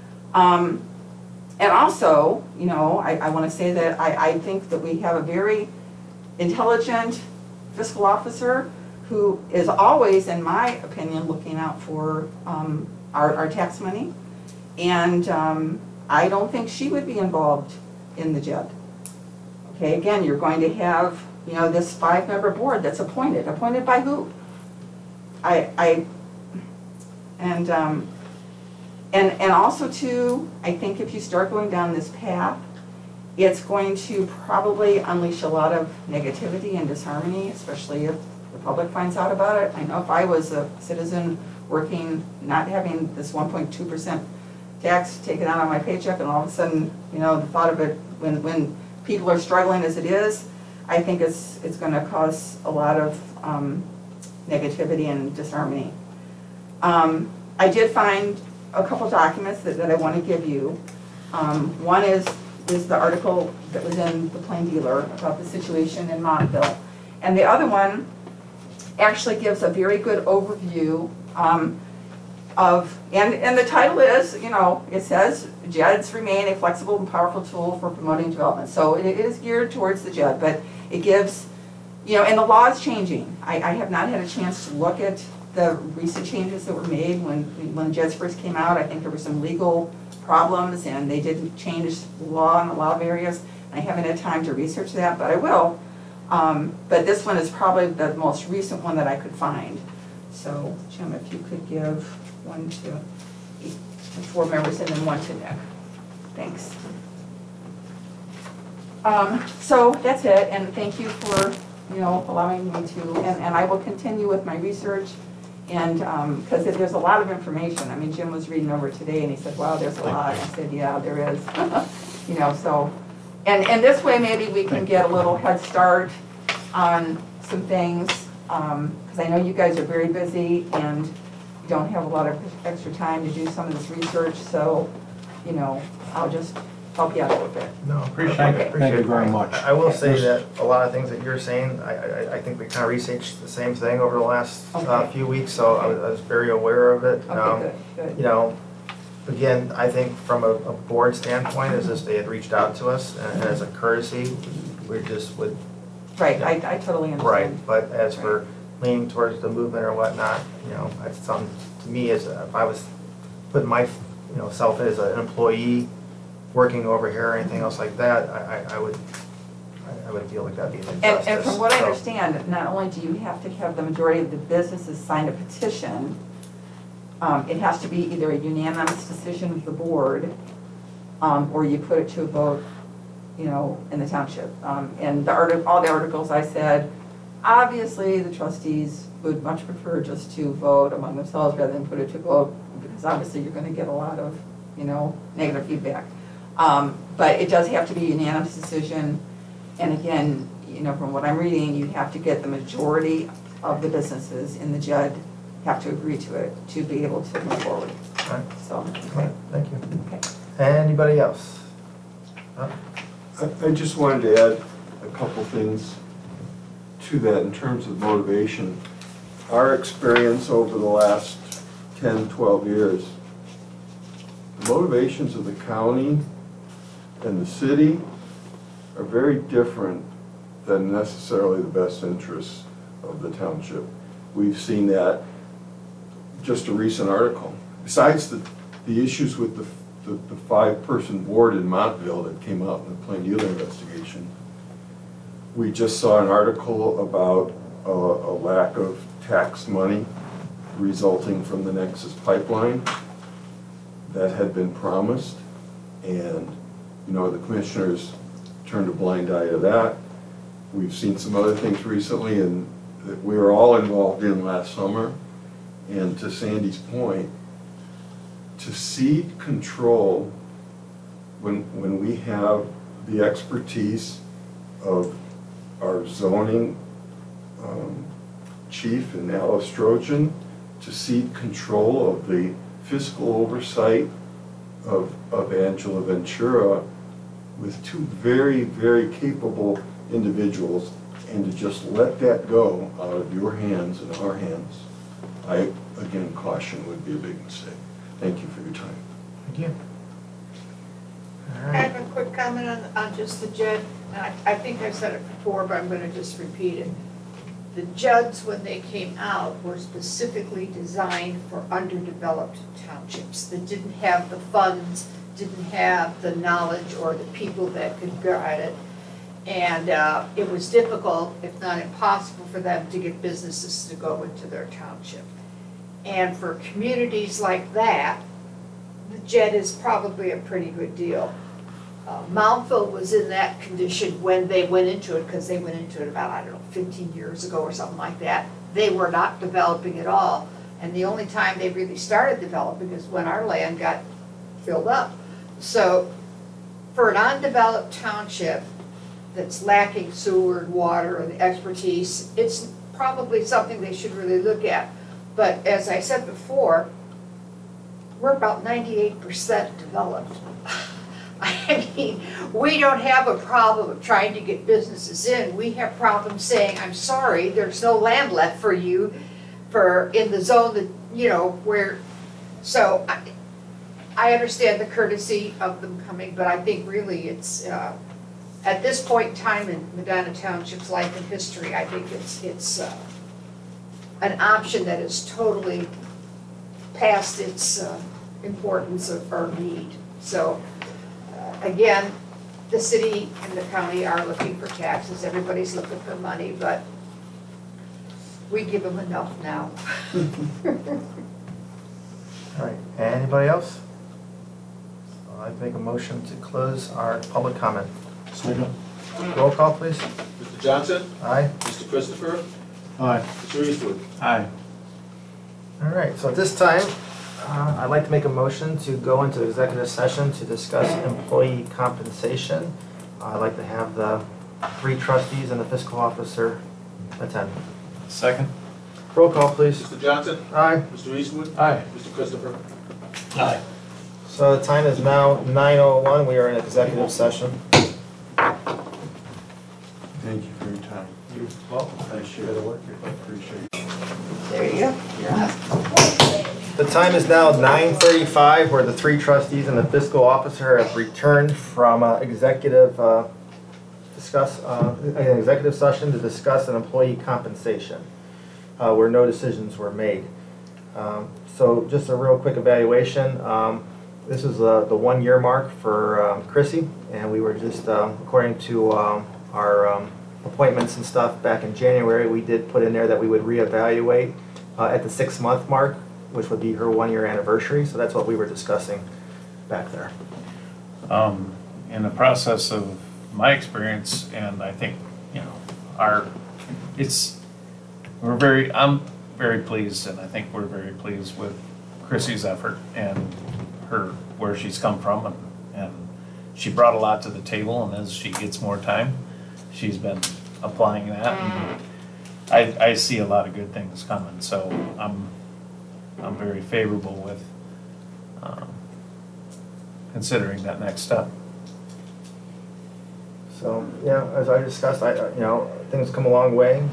And also, you know, I want to say that I think that we have a very intelligent fiscal officer who is always, in my opinion, looking out for our tax money. And I don't think she would be involved in the JED. Okay, again, you're going to have, you know, this 5-member board that's appointed by who? And also too, I think if you start going down this path, it's going to probably unleash a lot of negativity and disharmony, especially if the public finds out about it. I know if I was a citizen working, not having this 1.2% tax taken out on my paycheck, and all of a sudden, you know, the thought of it when people are struggling as it is, I think it's going to cause a lot of negativity and disharmony. I did find a couple documents that I want to give you. One is the article that was in the Plain Dealer about the situation in Montville. And the other one actually gives a very good overview of, and the title is, you know, it says, JEDs remain a flexible and powerful tool for promoting development. So it is geared towards the JED, but it gives, you know, and the law is changing. I have not had a chance to look at the recent changes that were made when JEDs first came out. I think there were some legal problems and they didn't change the law in a lot of areas. I haven't had time to research that, but I will. But this one is probably the most recent one that I could find. So Jim, if you could give one to each, 4 members and then one to Nick. Thanks. So that's it, and thank you for, you know, allowing me to, and I will continue with my research. And because there's a lot of information. I mean, Jim was reading over today and he said, wow, there's a lot. I said, yeah, there is. You know, so, and this way maybe we can get a little head start on some things, because I know you guys are very busy and you don't have a lot of extra time to do some of this research, so, you know, I'll just help you out a little bit. No, Appreciate it. Thank you very much. I will say that a lot of things that you're saying, I think we kind of researched the same thing over the last few weeks, so I was very aware of it. Okay, good. You know, again, I think from a board standpoint, as if they had reached out to us and as a courtesy, we just would. Right, You know, I totally understand. Right, but as for leaning towards the movement or whatnot, you know, that's something, to me, as if I was putting my, you know, self as an employee working over here or anything else like that, I would feel like that'd be an injustice. And from what I So- understand, not only do you have to have the majority of the businesses sign a petition, it has to be either a unanimous decision of the board, or you put it to a vote, you know, in the township. And all the articles I said, obviously the trustees would much prefer just to vote among themselves rather than put it to vote, because obviously you're going to get a lot of, you know, negative feedback. But it does have to be a unanimous decision. And again, you know, from what I'm reading, you have to get the majority of the businesses in the JED have to agree to it to be able to move forward. Right. So, Okay, thank you. okay. Anybody else? I just wanted to add a couple things to that in terms of motivation. Our experience over the last 10, 12 years, the motivations of the county and the city are very different than necessarily the best interests of the township. We've seen that, just a recent article. Besides the issues with the 5-person board in Montville that came out in the Plain Dealer investigation, we just saw an article about a lack of tax money resulting from the Nexus pipeline that had been promised, and you know, the commissioners turned a blind eye to that. We've seen some other things recently and that we were all involved in last summer. And to Sandy's point, to cede control when we have the expertise of our zoning chief and Alice Strojan, to cede control of the fiscal oversight of Angela Ventura with 2 very, very capable individuals, and to just let that go out of your hands and our hands, I, again, caution would be a big mistake. Thank you for your time. Thank you. All I right. have a quick comment on just the JED. I think I've said it before, but I'm going to just repeat it. The JUDs, when they came out, were specifically designed for underdeveloped townships that didn't have the funds, didn't have the knowledge or the people that could guide it. And it was difficult, if not impossible, for them to get businesses to go into their township. And for communities like that, the JED is probably a pretty good deal. Mountville was in that condition when they went into it, because they went into it about, I don't know, 15 years ago or something like that. They were not developing at all. And the only time they really started developing is when our land got filled up. So for an undeveloped township that's lacking sewer and water and expertise, it's probably something they should really look at. But as I said before, we're about 98% developed. I mean, we don't have a problem of trying to get businesses in. We have problems saying, I'm sorry, there's no land left for you in the zone that, you know, where, so I understand the courtesy of them coming, but I think really it's, at this point in time in Medina Township's life and history, I think it's an option that is totally past its importance or need. So, again, the city and the county are looking for taxes, everybody's looking for money, but we give them enough now. All right, anybody else? I'd make a motion to close our public comment. Second. Roll call, please. Mr. Johnson? Aye. Mr. Christopher? Aye. Mr. Eastwood? Aye. All right, so at this time, I'd like to make a motion to go into executive session to discuss employee compensation. I'd like to have the 3 trustees and the fiscal officer attend. Second. Roll call, please. Mr. Johnson? Aye. Mr. Eastwood? Aye. Mr. Christopher? Aye. So the time is now 9:01. We are in executive session. Thank you for your time. You're welcome. Thanks for the work. I appreciate it. There you go, you're up. The time is now 9:35, where the 3 trustees and the fiscal officer have returned from executive session to discuss an employee compensation, where no decisions were made. So just a real quick evaluation. This is the 1-year mark for Chrissy, and we were just, according to our appointments and stuff back in January, we did put in there that we would reevaluate at the 6-month mark, which would be her 1-year anniversary. So that's what we were discussing back there. In the process of my experience, and I think, you know, I'm very pleased, and I think we're very pleased with Chrissy's effort and where she's come from, and she brought a lot to the table, and as she gets more time, she's been applying that, and I see a lot of good things coming, so I'm very favorable with considering that next step. So, yeah, as I discussed, things come a long way,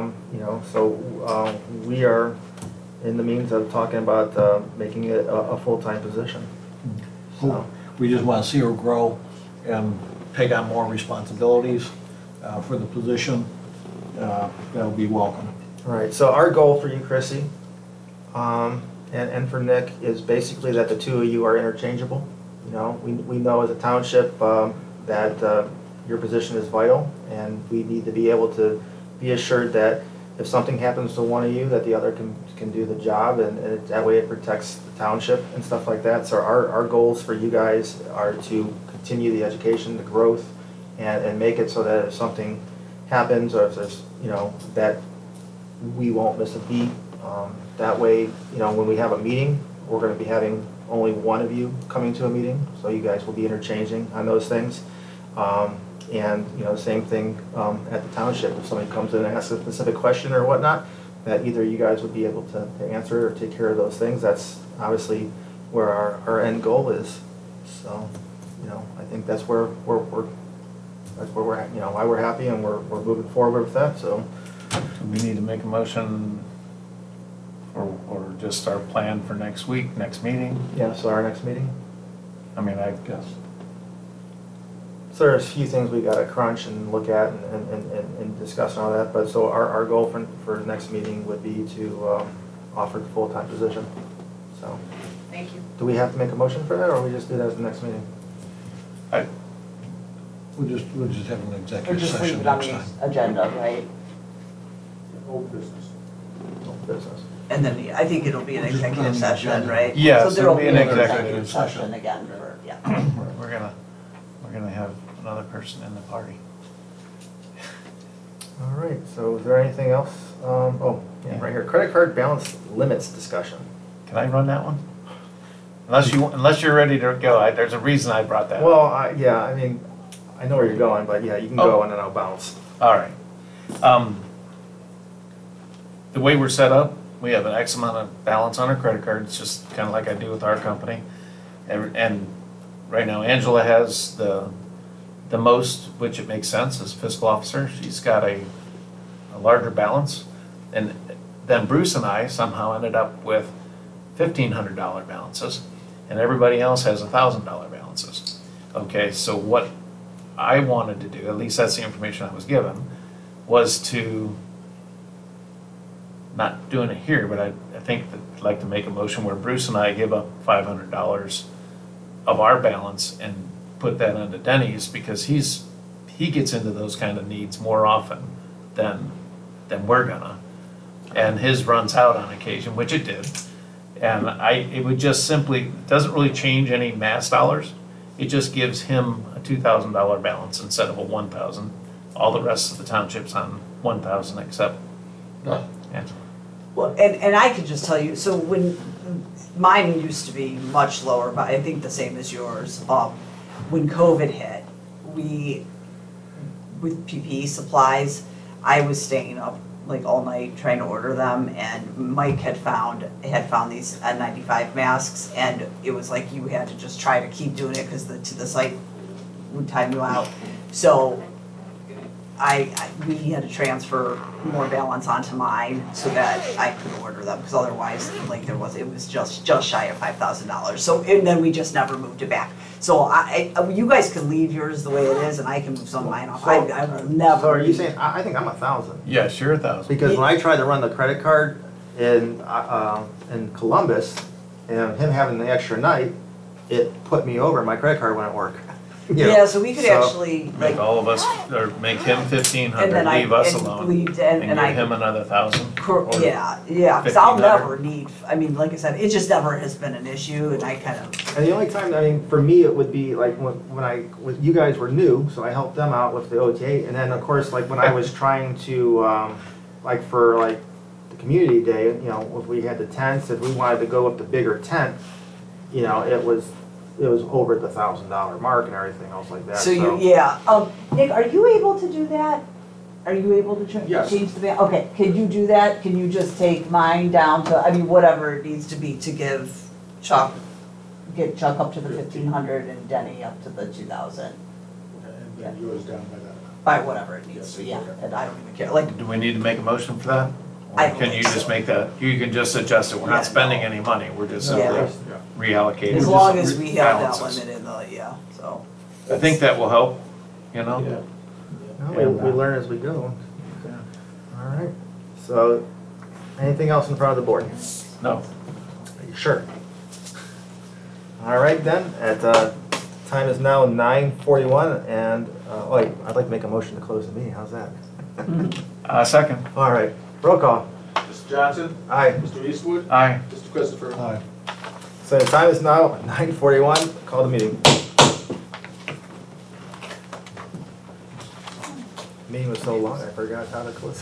so we are in the means of talking about making it a full-time position. So, We just want to see her grow and take on more responsibilities for the position. That'll be welcome. all right, so our goal for you, Chrissy, and for Nick, is basically that the 2 of you are interchangeable. You know, we know as a township that your position is vital, and we need to be able to be assured that if something happens to one of you, that the other can do the job, and that way it protects the township and stuff like that. So our goals for you guys are to continue the education, the growth, and make it so that if something happens, or if there's, that we won't miss a beat. That way, when we have a meeting, we're going to be having only one of you coming to a meeting, so you guys will be interchanging on those things. And, same thing at the township. If somebody comes in and asks a specific question or whatnot, that either you guys would be able to answer or take care of those things. That's obviously where our end goal is. So, I think that's where we're why we're happy, and we're moving forward with that. So We need to make a motion or just our plan for next week, next meeting. yeah, so our next meeting. I mean, I guess. So there's a few things we gotta crunch and look at and discuss and all that, but so our goal for the next meeting would be to offer the full-time position. So, Thank you. do we have to make a motion for that, or we just do that as the next meeting? We'll just have an Or executive just leave session it on next the time. agenda, right? Old business. No business. And then I think it'll be an We'll just put it on executive the session, agenda. right? Yes, So there'll it'll be an another executive session again for, yeah. We're gonna have another person in the party. All right, so is there anything else? Yeah, right here, credit card balance limits discussion. Can I run that one? Unless you're ready to go, there's a reason I brought that up. Well, yeah, I mean, I know where you're going, but yeah, you can go and then I'll bounce. All right. The way we're set up, we have an X amount of balance on our credit card, it's just kind of like I do with our company. And right now Angela has the most, which it makes sense, as fiscal officer. She's got a larger balance. And then Bruce and I somehow ended up with $1,500 balances, and everybody else has $1,000 balances. Okay, so what I wanted to do, at least that's the information I was given, was to, not doing it here, but I think that I'd like to make a motion where Bruce and I give up $500 of our balance and put that into Denny's, because he gets into those kind of needs more often than we're gonna. And his runs out on occasion, which it did. And it would just simply, doesn't really change any mass dollars. It just gives him a $2,000 balance instead of a $1,000. All the rest of the township's on $1,000 except Angela. Well, and I could just tell you, so when, mine used to be much lower, but I think the same as yours. When COVID hit, with PPE supplies, I was staying up like all night trying to order them, and Mike had found these N95 masks, and it was like you had to just try to keep doing it because the site would time you out. So we had to transfer more balance onto mine so that I could order them, because otherwise, like it was just shy of $5,000. So, and then we just never moved it back. So you guys can leave yours the way it is, and I can move some of mine off. I will never. So are you saying, I think I'm 1,000? Yes, you're 1,000. Because when I tried to run the credit card in Columbus, and him having the extra night, it put me over, my credit card wouldn't work. You know, Yeah, so we could actually, Make like, all of us, or make him and then 1,500, I, leave us and alone, leave, and and give I. him another 1,000. Yeah, because I'll 1,500. never need, I mean, like I said, it just never has been an issue, and I kind of, And the only time, I mean, for me, it would be like when you guys were new, so I helped them out with the OTA, and then of course, like when I was trying to, like for like the community day, you know, if we had the tents, if we wanted to go with the bigger tent, you know, it was over the $1,000 mark and everything else like that. so yeah. Nick, are you able to do that? Are you able to Yes. change the ban? Okay, can you do that? Can you just take mine down to, I mean, whatever it needs to be to get Chuck up to the 1,500 and Denny up to the 2,000, And then yours down by that. by whatever it needs to be, yeah, and I don't even care, like, Do we need to make a motion for that? I Or don't can think you just so. make that, you can just adjust it, we're Yeah, not spending no. any money, we're just Yeah. simply reallocating. as long as we have that balances. limit in the, yeah, so. I think that will help, you know? No, we learn as we go. All right, so anything else in front of the board? No. Are you sure? All right then, time is now 9:41, and, wait, I'd like to make a motion to close the meeting, how's that? Second. All right, roll call. Mr. Johnson? Aye. Mr. Eastwood? Aye. Mr. Christopher? Aye. So the time is now 9:41, call the meeting. Meeting was so long, I forgot how to close it.